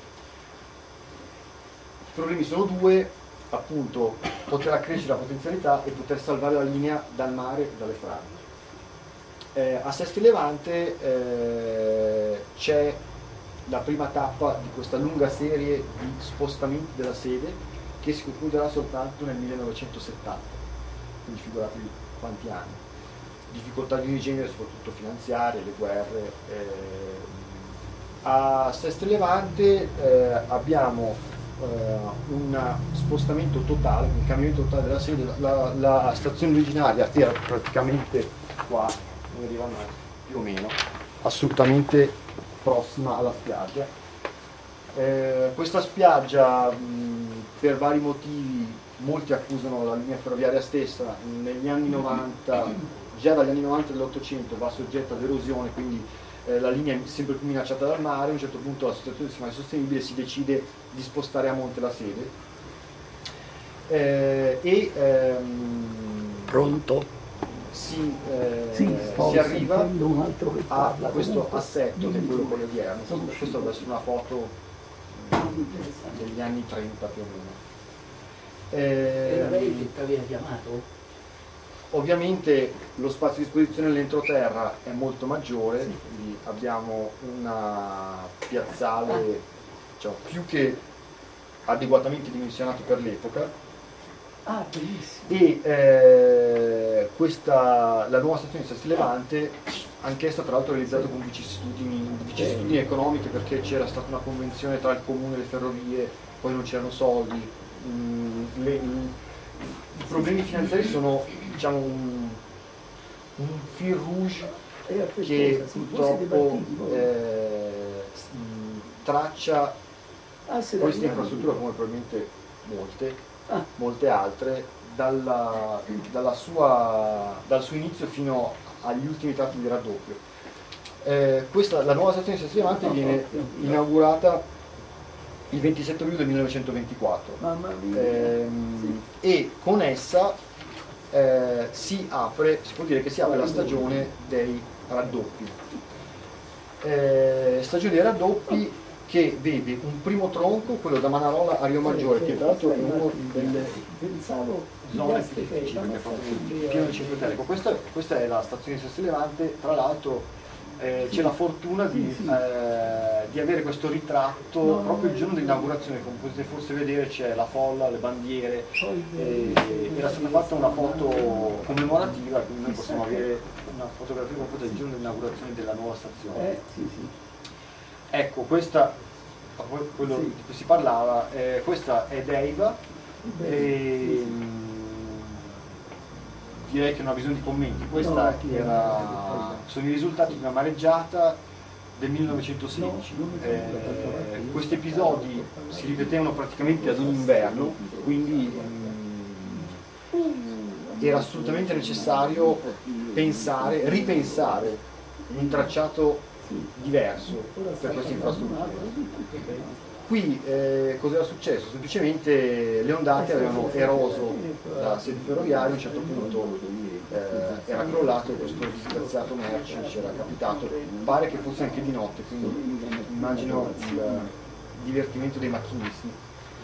I problemi sono due, appunto, poter accrescere la potenzialità e poter salvare la linea dal mare e dalle frane. Eh, a Sestri Levante eh, c'è la prima tappa di questa lunga serie di spostamenti della sede che si concluderà soltanto nel millenovecentosettanta, quindi figuratevi quanti anni. Difficoltà di ogni genere, soprattutto finanziarie, le guerre. Eh. A Sestri Levante eh, abbiamo eh, un spostamento totale, un cambiamento totale della sede. La, la stazione originaria era praticamente qua, non arriva mai, più o meno, assolutamente prossima alla spiaggia. Eh, questa spiaggia mh, per vari motivi, molti accusano la linea ferroviaria stessa, negli anni novanta, già dagli anni novanta dell'Ottocento va soggetta ad erosione, quindi eh, la linea è sempre più minacciata dal mare. A un certo punto la situazione si fa insostenibile, si decide di spostare a monte la sede. Eh, e ehm, Pronto? Si, eh, Sì, si arriva un altro che a parla, questo comunque, assetto che è quello dimmi con le pure. odierne. Sono Questo deve essere una foto degli anni trenta più o meno. Era lei Eh, che ti aveva chiamato? ovviamente lo spazio a disposizione nell'entroterra è molto maggiore, quindi abbiamo una piazzale, diciamo, più che adeguatamente dimensionato per l'epoca. Ah, bellissimo. E eh, questa, la nuova stazione di Sestri Levante, anch'essa tra l'altro realizzata con vicissitudini, vicissitudini economiche, perché c'era stata una convenzione tra il comune e le ferrovie, poi non c'erano soldi. Mm, le, i problemi finanziari sono, diciamo, un, un fil rouge che purtroppo eh, traccia questa infrastruttura, come probabilmente molte molte altre, dalla, dalla sua, dal suo inizio fino agli ultimi tratti di raddoppio. Eh, questa, la nuova stazione di Sestri Levante viene inaugurata il ventisette luglio del millenovecentoventiquattro ehm, e con essa eh, si apre, si può dire che si apre la stagione dei raddoppi. Eh, stagione dei raddoppi che vede un primo tronco, quello da Manarola a Rio Maggiore, che tra l'altro è una delle zone più difficili, perché è proprio pieno di centro termico. Questa, questa è la stazione di Sestri Levante, tra l'altro eh, c'è la fortuna di, eh, di avere questo ritratto proprio il giorno dell'inaugurazione, come potete forse vedere c'è la folla, le bandiere, e, era stata fatta una foto commemorativa, quindi noi possiamo avere una fotografia proprio del giorno dell'inaugurazione della nuova stazione. Ecco, questa, quello di cui si parlava, eh, questa è Deiva, e, direi che non ha bisogno di commenti. Questa era, sono i risultati di una mareggiata del millenovecentosedici. Eh, questi episodi si ripetevano praticamente ad ogni inverno, quindi mh, era assolutamente necessario pensare, ripensare un tracciato diverso per questa infrastruttura. Qui eh, cosa era successo? Semplicemente le ondate avevano eroso la sede ferroviaria, a un certo punto eh, era crollato e questo disgraziato merci c'era capitato, pare che fosse anche di notte, quindi immagino il divertimento dei macchinisti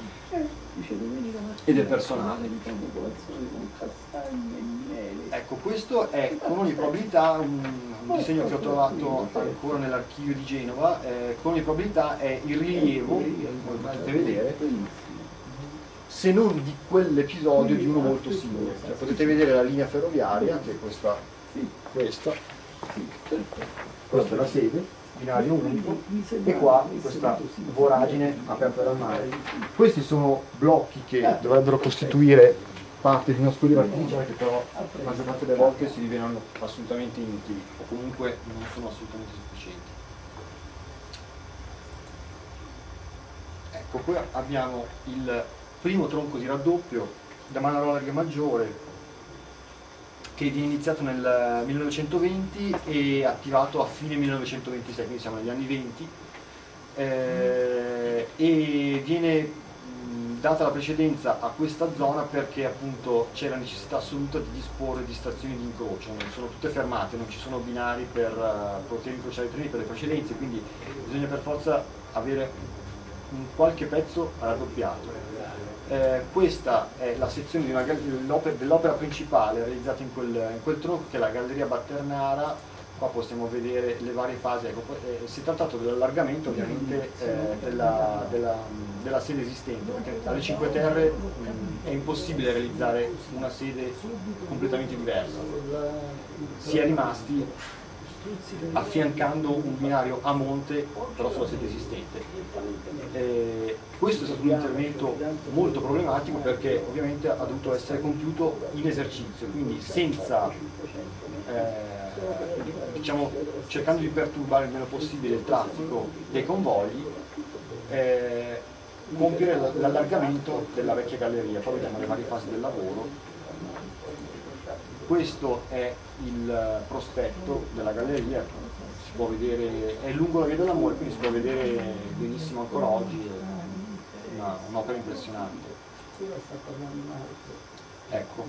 e del personale. Ecco, questo è con ogni probabilità un, un disegno che ho trovato ancora nell'archivio di Genova. Eh, con ogni probabilità è il rilievo, come potete vedere, se non di quell'episodio, di uno molto simile. Cioè, potete vedere la linea ferroviaria, che è questa, questa, questa è la sede. binario unico, e qua questa voragine aperta dal mare. Questi sono blocchi che dovrebbero costituire parte di uno scudo artificiale, che però la maggior parte delle volte si rivelano assolutamente inutili o comunque non sono assolutamente sufficienti. Ecco, qui abbiamo il primo tronco di raddoppio da mano larga maggiore, che viene iniziato nel millenovecentoventi e attivato a fine millenovecentoventisei, quindi siamo negli anni venti, eh, e viene mh, data la precedenza a questa zona perché appunto c'è la necessità assoluta di disporre di stazioni di incrocio, non sono tutte fermate, non ci sono binari per uh, poter incrociare i treni per le precedenze, quindi bisogna per forza avere un qualche pezzo raddoppiato. Eh, questa è la sezione dell'opera principale realizzata in quel, in quel tronco, che è la Galleria Batternara. Qua possiamo vedere le varie fasi. Ecco, eh, si è trattato dell'allargamento ovviamente eh, della, della, della sede esistente, perché alle Cinque Terre mh, è impossibile realizzare una sede completamente diversa. Si è rimasti affiancando un binario a monte però sulla sede esistente. Eh, questo è stato un intervento molto problematico perché ovviamente ha dovuto essere compiuto in esercizio, quindi senza eh, diciamo, cercando di perturbare il meno possibile il traffico dei convogli, eh, compiere l'allargamento della vecchia galleria. Poi vediamo le varie fasi del lavoro. Questo è il prospetto della galleria, si può vedere, è lungo la via dell'amore, quindi si può vedere benissimo ancora oggi, è un'opera impressionante. Ecco,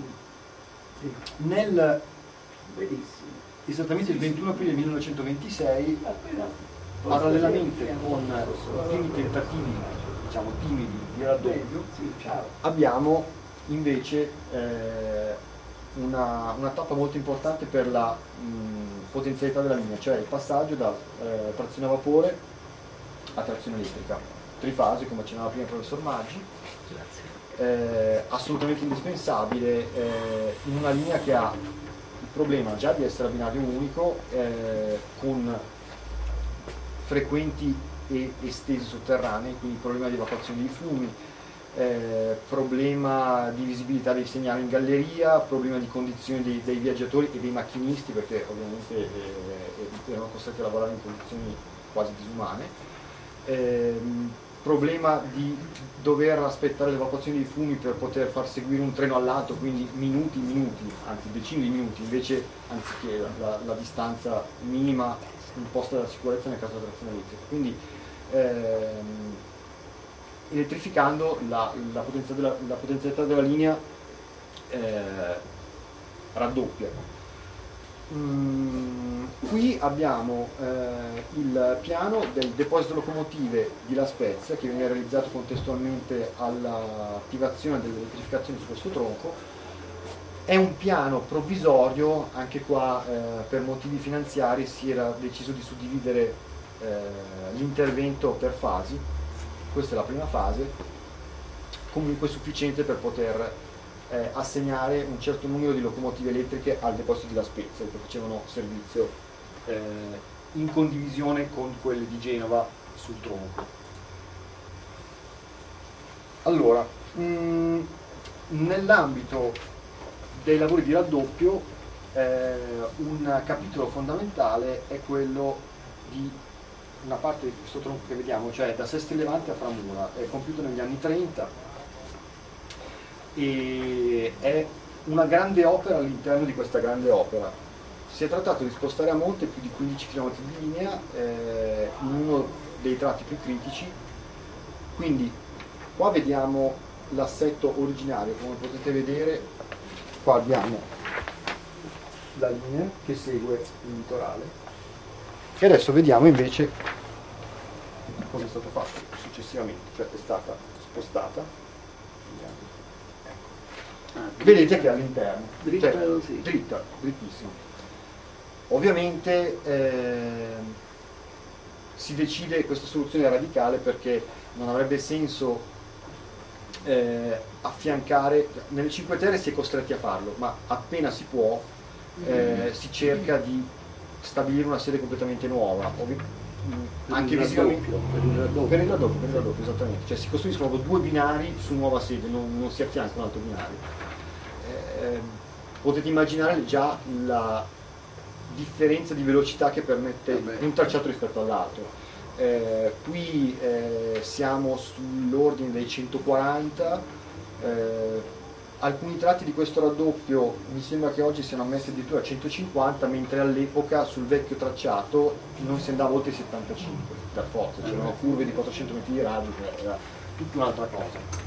nel, esattamente il ventuno aprile millenovecentoventisei, parallelamente con i primi tentativi, diciamo timidi, di raddoppio, abbiamo invece eh, Una, una tappa molto importante per la mh, potenzialità della linea, cioè il passaggio da eh, trazione a vapore a trazione elettrica, trifase, come accennava prima il professor Maggi, eh, assolutamente indispensabile eh, in una linea che ha il problema già di essere a binario unico, eh, con frequenti e estesi sotterranei, quindi problema di evacuazione di fiumi, Eh, problema di visibilità dei segnali in galleria, problema di condizioni dei, dei viaggiatori e dei macchinisti, perché ovviamente eh, erano costretti a lavorare in condizioni quasi disumane, eh, problema di dover aspettare l'evacuazione dei fumi per poter far seguire un treno all'altro, quindi minuti minuti, anzi decine di minuti, invece anziché la, la, la distanza minima imposta dalla sicurezza nel caso della trazione elettrica. Quindi ehm, elettrificando la, la, potenzialità della, la potenzialità della linea eh, raddoppia. Mm, qui abbiamo eh, il piano del deposito locomotive di La Spezia, che viene realizzato contestualmente all'attivazione dell'elettrificazione su questo tronco. È un piano provvisorio, anche qua eh, per motivi finanziari si era deciso di suddividere eh, l'intervento per fasi. Questa è la prima fase, comunque sufficiente per poter eh, assegnare un certo numero di locomotive elettriche al deposito di La Spezia, che facevano servizio eh, in condivisione con quelle di Genova sul tronco. Allora, mh, nell'ambito dei lavori di raddoppio eh, un capitolo fondamentale è quello di una parte di questo tronco che vediamo, cioè da Sestri Levante a Framura, è compiuto negli anni trenta e è una grande opera all'interno di questa grande opera. Si è trattato di spostare a monte più di quindici chilometri di linea eh, in uno dei tratti più critici, quindi qua vediamo l'assetto originario, come potete vedere qua abbiamo la linea che segue il litorale. E adesso vediamo invece cosa è stato fatto successivamente, cioè è stata spostata. Ecco. Vedete che all'interno, Dritta cioè, così. dritta, drittissima. Ovviamente eh, si decide questa soluzione radicale perché non avrebbe senso eh, affiancare, nelle Cinque Terre si è costretti a farlo, ma appena si può eh, si cerca di stabilire una sede completamente nuova. Ovvi anche il visivamente raddoppio, per il raddoppio. per il raddoppio, per il raddoppio, esattamente, cioè si costruiscono due binari su nuova sede, non, non si affianca un altro binario. Eh, potete immaginare già la differenza di velocità che permette Vabbè. un tracciato rispetto all'altro. Eh, qui eh, siamo sull'ordine dei centoquaranta, eh, alcuni tratti di questo raddoppio mi sembra che oggi siano ammessi addirittura a centocinquanta, mentre all'epoca sul vecchio tracciato non si andava oltre i settantacinque per forza, c'erano curve di quattrocento metri di raggio, era tutta un'altra cosa.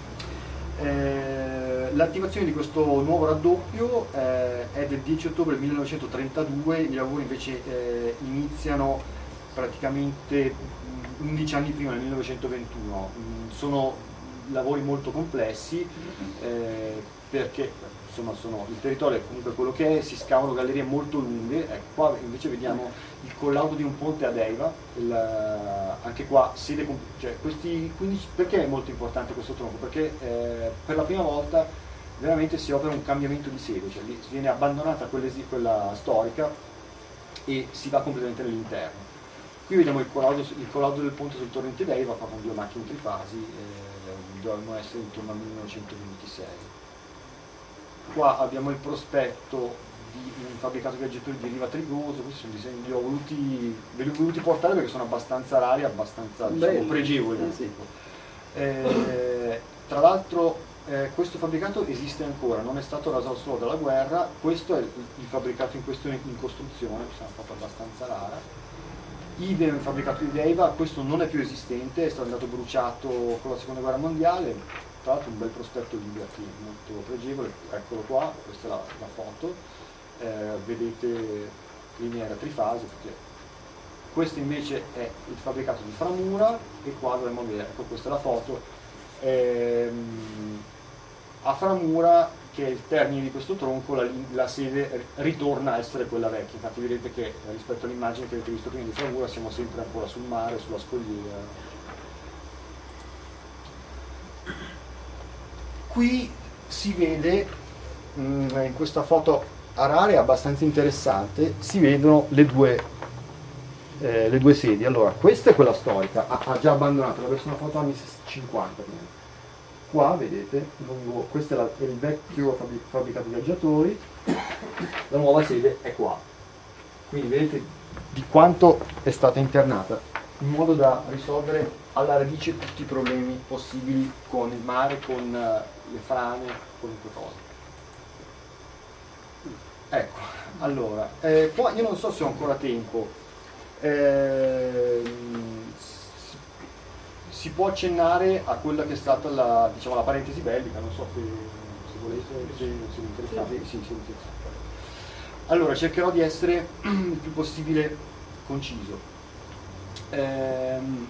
Eh, l'attivazione di questo nuovo raddoppio eh, è del dieci ottobre millenovecentotrentadue, i lavori invece eh, iniziano praticamente undici anni prima, nel millenovecentoventuno. Mm, sono lavori molto complessi eh, perché insomma sono, il territorio è comunque quello che è, si scavano gallerie molto lunghe. Ecco, qua invece vediamo il collaudo di un ponte ad Eiva, il, anche qua sede, cioè questi quindici, perché è molto importante questo tronco? Perché eh, per la prima volta veramente si opera un cambiamento di sede, cioè viene abbandonata quella, quella storica e si va completamente nell'interno. Qui vediamo il collaudo, il collaudo del ponte sul torrente d'Eiva, qua con due macchine trifasi, eh, dovremmo essere intorno al millenovecentoventisei. Qua abbiamo il prospetto di un fabbricato viaggiatori di Riva Trigoso, questi sono disegni che ho voluti, ve li ho voluti portare perché sono abbastanza rari, abbastanza diciamo, pregevoli. Eh sì. Eh, tra l'altro eh, questo fabbricato esiste ancora, non è stato raso al suolo dalla guerra, questo è il, il fabbricato in questione in costruzione, è una foto abbastanza rara. Idem il fabbricato di Eiva, questo non è più esistente, è stato andato bruciato con la seconda guerra mondiale, tra l'altro un bel prospetto di Liberty molto pregevole, eccolo qua, questa è la, la foto, eh, vedete lineare trifasi, perché questo invece è il fabbricato di Framura e qua dovremmo vedere, ecco questa è la foto, ehm, a Framura, che è il termine di questo tronco, la, la sede ritorna a essere quella vecchia, infatti vedete che rispetto all'immagine che avete visto prima di Framura siamo sempre ancora sul mare, sulla scogliera. Qui si vede, in questa foto a rare abbastanza interessante, si vedono le due, eh, le due sedi. Allora, questa è quella storica, ha, ha già abbandonato, la versione foto anni cinquanta. Quindi. Qua vedete, lungo, questo è, la, è il vecchio fabbricato viaggiatori, la nuova sede è qua. Quindi vedete di quanto è stata internata, in modo da risolvere alla radice tutti i problemi possibili con il mare, con uh, le frane, qualunque cosa. Ecco, allora, eh, qua io non so se ho ancora tempo. Eh, si può accennare a quella che è stata la, diciamo, la parentesi bellica, non so se, se volete, se, se vi interessate. Sì, sì, sì, sì. Allora, cercherò di essere il più possibile conciso. Ehm,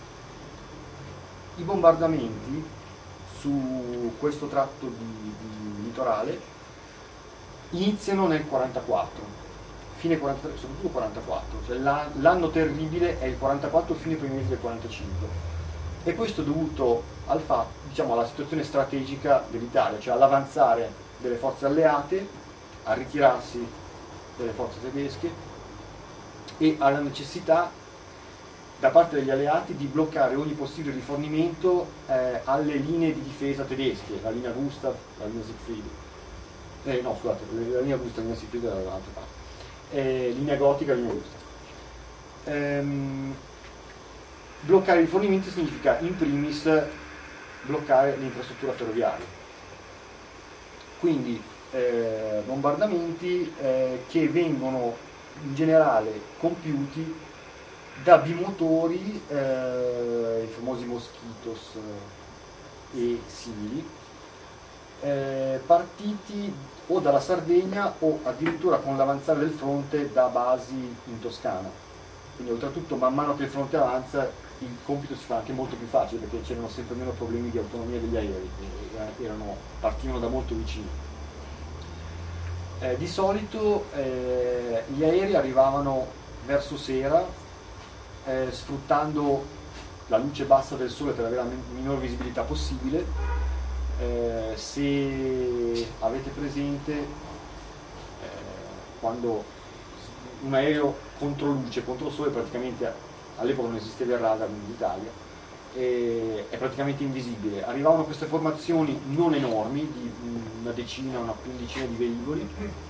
I bombardamenti su questo tratto di, di litorale iniziano nel quarantaquattro, fine quarantatré, soprattutto quarantaquattro, cioè l'anno terribile è il quarantaquattro, fine primi mesi del quarantacinque. E questo è dovuto al fatto, diciamo, alla situazione strategica dell'Italia, cioè all'avanzare delle forze alleate, al ritirarsi delle forze tedesche e alla necessità da parte degli alleati di bloccare ogni possibile rifornimento eh, alle linee di difesa tedesche, la linea Gustav, la linea Siegfried, eh, no scusate, la linea Gustav, la linea Siegfried era dall'altra parte, eh, linea gotica, linea Gustav. Ehm, bloccare i rifornimenti significa in primis bloccare l'infrastruttura ferroviaria, quindi eh, bombardamenti eh, che vengono in generale compiuti da bimotori, eh, i famosi Mosquitos eh, e simili, eh, partiti o dalla Sardegna o addirittura con l'avanzare del fronte da basi in Toscana. Quindi oltretutto man mano che il fronte avanza il compito si fa anche molto più facile perché c'erano sempre meno problemi di autonomia degli aerei, erano, partivano da molto vicino. Eh, di solito eh, gli aerei arrivavano verso sera eh, sfruttando la luce bassa del sole per avere la minore visibilità possibile. Eh, se avete presente eh, quando un aereo contro luce, contro il sole, praticamente all'epoca non esisteva il radar in Italia, e è praticamente invisibile. Arrivavano queste formazioni non enormi, di una decina, una quindicina di velivoli,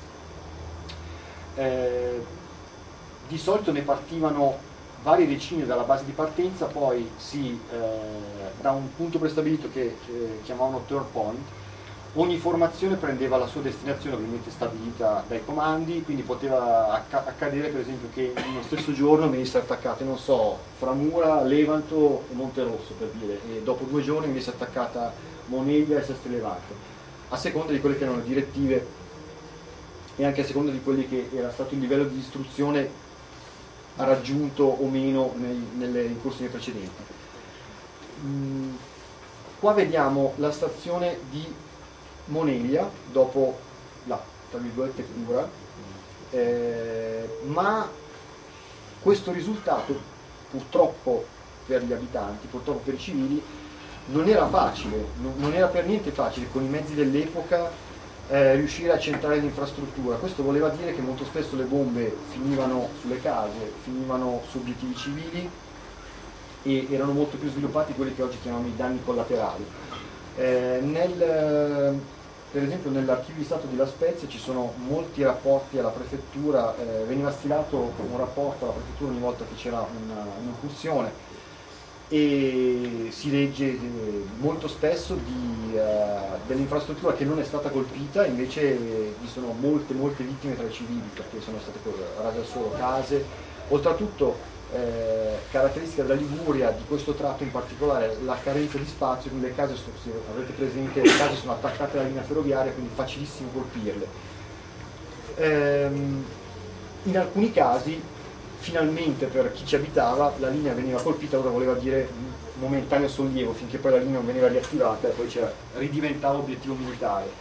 eh, di solito ne partivano varie decine dalla base di partenza, poi si, eh, da un punto prestabilito che eh, chiamavano turn point, ogni formazione prendeva la sua destinazione ovviamente stabilita dai comandi, quindi poteva acc accadere per esempio che in uno stesso giorno venisse attaccate, non so, Framura, Levanto e Monterosso per dire, e dopo due giorni venisse attaccata Moneglia e Seste Levante, a seconda di quelle che erano le direttive e anche a seconda di quelli che era stato il livello di istruzione raggiunto o meno nei, nelle incursioni precedenti. Mm, qua vediamo la stazione di Moneglia dopo la, tra virgolette, cura, eh, ma questo risultato purtroppo per gli abitanti, purtroppo per i civili, non era facile, non, non era per niente facile con i mezzi dell'epoca Eh, riuscire a centrare l'infrastruttura. Questo voleva dire che molto spesso le bombe finivano sulle case, finivano su obiettivi civili e erano molto più sviluppati quelli che oggi chiamiamo i danni collaterali. Eh, nel, per esempio nell'archivio di Stato di La Spezia ci sono molti rapporti alla prefettura, eh, veniva stilato un rapporto alla prefettura ogni volta che c'era un'incursione, e si legge eh, molto spesso di, uh, dell'infrastruttura che non è stata colpita, invece eh, vi sono molte molte vittime tra i civili perché sono state rase al suolo case. Oltretutto eh, caratteristica della Liguria, di questo tratto in particolare, la carenza di spazio, quindi le case, se avete presente, le case sono attaccate alla linea ferroviaria, quindi facilissimo colpirle. Ehm, in alcuni casi finalmente per chi ci abitava la linea veniva colpita, allora voleva dire momentaneo sollievo finché poi la linea non veniva riattivata e poi ridiventava obiettivo militare.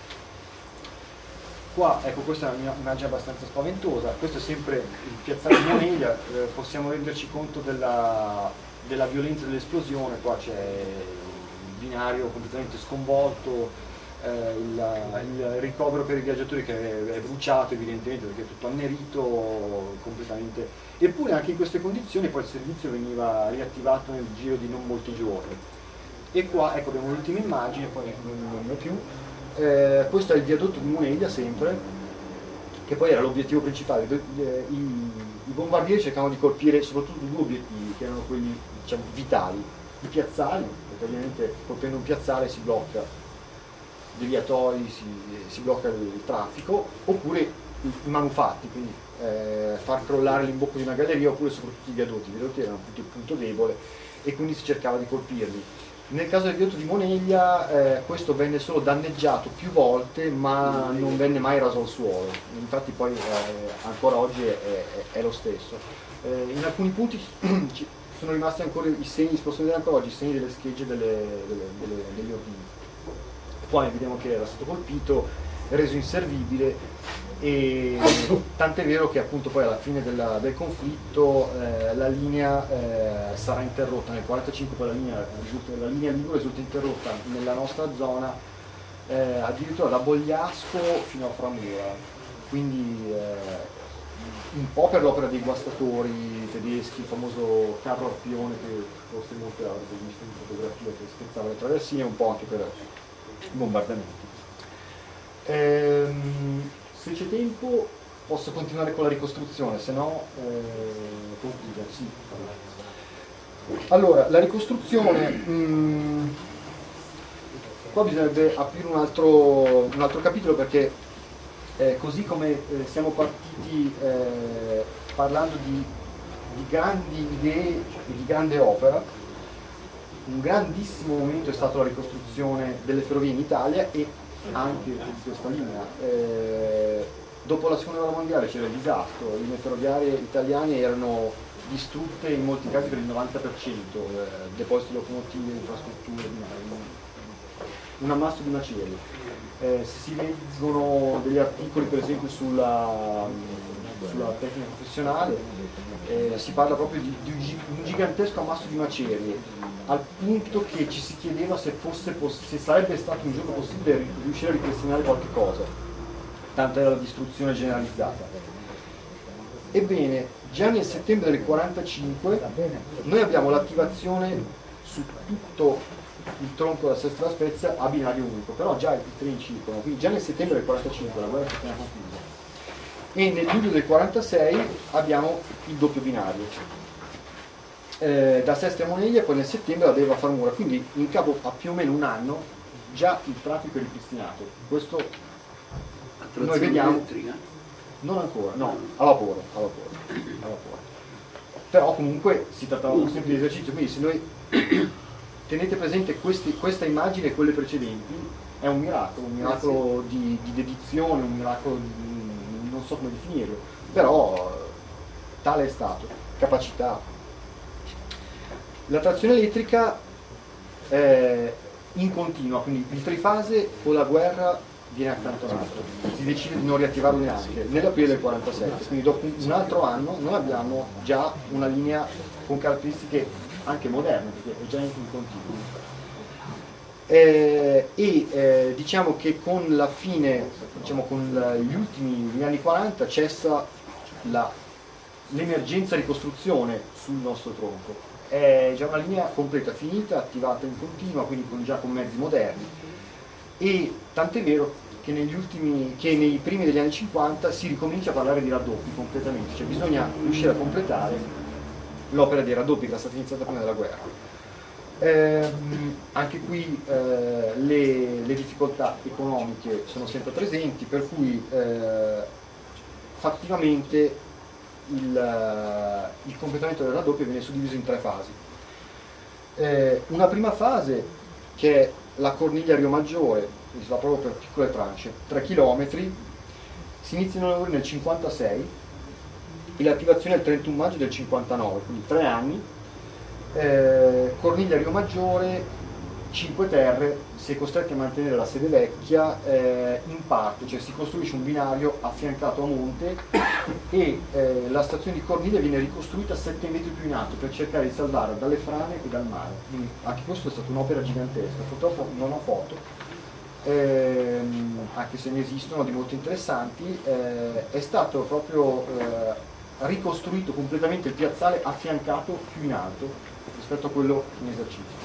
Qua, ecco, questa è un'immagine abbastanza spaventosa, questo è sempre il piazzale di Moneglia, eh, possiamo renderci conto della, della violenza dell'esplosione. Qua c'è il binario completamente sconvolto, Eh, il, il ricovero per i viaggiatori che è, è bruciato evidentemente perché è tutto annerito completamente, eppure anche in queste condizioni poi il servizio veniva riattivato nel giro di non molti giorni. E qua ecco abbiamo l'ultima immagine, poi non ne ho più, eh, questo è il viadotto di Moneglia sempre, che poi era l'obiettivo principale. I, i bombardieri cercavano di colpire soprattutto due obiettivi che erano quelli, diciamo, vitali, i piazzali, perché ovviamente colpendo un piazzale si blocca deviatori, si, si blocca il, il traffico, oppure i, i manufatti, quindi eh, far crollare l'imbocco di una galleria, oppure soprattutto i viadotti. I viadotti erano appunto il punto debole e quindi si cercava di colpirli. Nel caso del viadotto di Moneglia eh, questo venne solo danneggiato più volte, ma non venne mai raso al suolo, infatti poi eh, ancora oggi è, è, è lo stesso. Eh, in alcuni punti sono rimasti ancora i segni, si possono vedere ancora oggi i segni delle schegge delle, delle, delle, degli ordini. Poi vediamo che era stato colpito, reso inservibile, e tant'è vero che appunto poi alla fine della, del conflitto eh, la linea eh, sarà interrotta. Nel quarantacinque poi la linea, risulta, la linea Ligure risulta interrotta nella nostra zona eh, addirittura da Bogliasco fino a Framura, quindi eh, un po' per l'opera dei guastatori tedeschi, il famoso carro arpione che forse molti avete visto in fotografia che spezzava le traversine, un po' anche per bombardamenti. Ehm, se c'è tempo posso continuare con la ricostruzione, se no eh, concludo. Sì. Allora, la ricostruzione, mh, qua bisognerebbe aprire un altro, un altro capitolo, perché eh, così come eh, siamo partiti eh, parlando di, di grandi idee e di grande opera, un grandissimo momento è stata la ricostruzione delle ferrovie in Italia e anche di questa linea. Eh, dopo la seconda guerra mondiale c'era il disastro, le linee ferroviarie italiane erano distrutte in molti casi per il novanta per cento, eh, depositi locomotive, infrastrutture, un ammasso di macerie. Eh, se si leggono degli articoli per esempio sulla, sulla tecnica professionale, eh, si parla proprio di, di un gigantesco ammasso di macerie, al punto che ci si chiedeva se, fosse se sarebbe stato un giorno possibile riuscire a ripristinare qualche cosa, tanto era la distruzione generalizzata. Ebbene, già nel settembre del quarantacinque noi abbiamo l'attivazione su tutto il tronco della Sesta della Spezia a binario unico, però già i treni circolano, quindi già nel settembre del quarantacinque la guerra si è appena conclusa. E nel luglio del quarantasei abbiamo il doppio binario. Eh, da Sesta a Moneglia, poi nel settembre la Deva Farmura, quindi in capo a più o meno un anno già il traffico è ripristinato. Questo noi vediamo. Elettrica? Non ancora, no, a vapore, a vapore, a vapore. Però comunque si trattava sempre di esercizio, quindi se noi tenete presente questi, questa immagine e quelle precedenti, è un miracolo, un miracolo di, di dedizione, un miracolo di, non so come definirlo, però tale è stato, capacità. La trazione elettrica è in continua, quindi il trifase con la guerra viene accantonato, si decide di non riattivarlo neanche nell'aprile del quarantasette, quindi dopo un altro anno noi abbiamo già una linea con caratteristiche anche moderne, perché è già in continuo. Eh, e eh, diciamo che con la fine, diciamo con la, gli ultimi gli anni quaranta cessa l'emergenza ricostruzione sul nostro tronco. È già una linea completa, finita, attivata in continua, quindi con, già con mezzi moderni. E tant'è vero che negli ultimi, che nei primi degli anni cinquanta si ricomincia a parlare di raddoppi completamente, cioè bisogna riuscire a completare l'opera dei raddoppi che era stata iniziata prima della guerra. Eh, anche qui eh, le, le difficoltà economiche sono sempre presenti, per cui eh, fattivamente il, il completamento del raddoppio viene suddiviso in tre fasi. Eh, una prima fase che è la Corniglia Rio Maggiore, si fa proprio per piccole tranche, tre chilometri, si iniziano i lavori nel cinquantasei e l'attivazione è il trentuno maggio del cinquantanove, quindi tre anni. Eh, Corniglia Rio Maggiore, Cinque Terre, si è costretti a mantenere la sede vecchia eh, in parte, cioè si costruisce un binario affiancato a monte e eh, la stazione di Corniglia viene ricostruita sette metri più in alto per cercare di salvare dalle frane e dal mare. Quindi anche questo è stata un'opera gigantesca, purtroppo non ho foto, ehm, anche se ne esistono di molto interessanti. Eh, è stato proprio eh, ricostruito completamente il piazzale affiancato più in alto rispetto a quello in esercizio.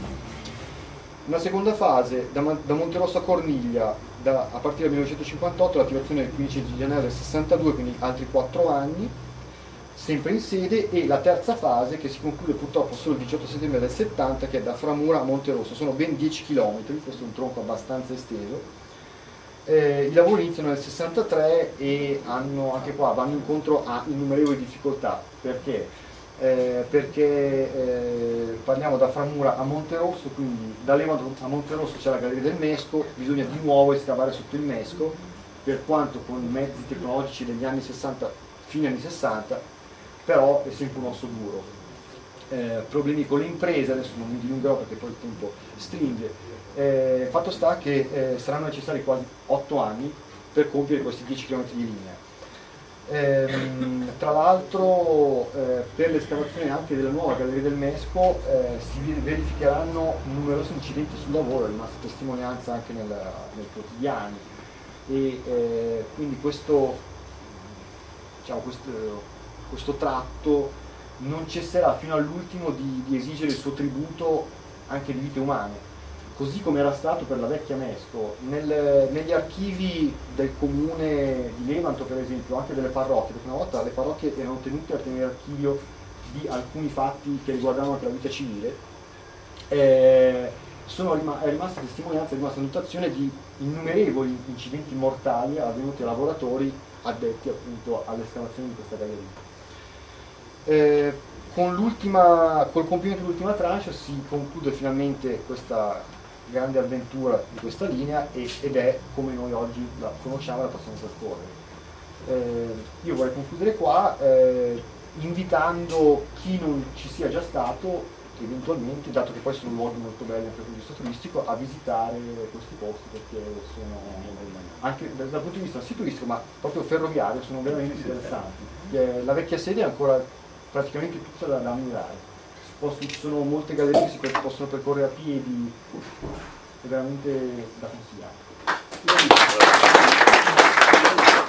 Una seconda fase, da, da Monterosso a Corniglia, da, a partire dal millenovecentocinquantotto, l'attivazione del quindici di gennaio del sessantadue, quindi altri quattro anni, sempre in sede, e la terza fase che si conclude purtroppo solo il diciotto settembre del settanta, che è da Framura a Monterosso, sono ben dieci chilometri, questo è un tronco abbastanza esteso. Eh, I lavori iniziano nel sessantatré e hanno, anche qua vanno incontro a innumerevoli difficoltà, perché? Eh, perché eh, parliamo da Framura a Monterosso, quindi da Levanto a Monterosso c'è la galleria del Mesco, bisogna di nuovo escavare sotto il Mesco, per quanto con i mezzi tecnologici degli anni sessanta, fine anni sessanta, però è sempre un osso duro. Eh, problemi con le imprese, adesso non mi dilungherò perché poi il tempo stringe. Eh, fatto sta che eh, saranno necessari quasi otto anni per compiere questi dieci chilometri di linea. Ehm, tra l'altro eh, per l'escavazione anche della nuova galleria del Mesco eh, si verificheranno numerosi incidenti sul lavoro, è rimasta testimonianza anche nel, nei quotidiani, e eh, quindi questo, diciamo, questo, questo tratto non cesserà fino all'ultimo di, di esigere il suo tributo anche di vite umane, così come era stato per la vecchia Mesco. Nel, negli archivi del comune di Levanto, per esempio, anche delle parrocchie, perché una volta le parrocchie erano tenute a tenere archivio di alcuni fatti che riguardavano anche la vita civile, eh, sono rima è rimasta testimonianza, è rimasta notazione di innumerevoli incidenti mortali avvenuti a lavoratori addetti appunto all'escavazione di questa galleria. Eh, con l'ultima, col compimento dell'ultima tranche si conclude finalmente questa grande avventura di questa linea e, ed è come noi oggi la conosciamo e la possiamo percorrere. Eh, io vorrei concludere qua eh, invitando chi non ci sia già stato, eventualmente, dato che poi sono luoghi molto belli anche dal punto di vista turistico, a visitare questi posti, perché sono anche dal, dal punto di vista sia turistico ma proprio ferroviario sono veramente interessanti. Eh, la vecchia sede è ancora praticamente tutta da, da ammirare. Ci sono molte gallerie che si possono percorrere a piedi, è veramente da consigliare.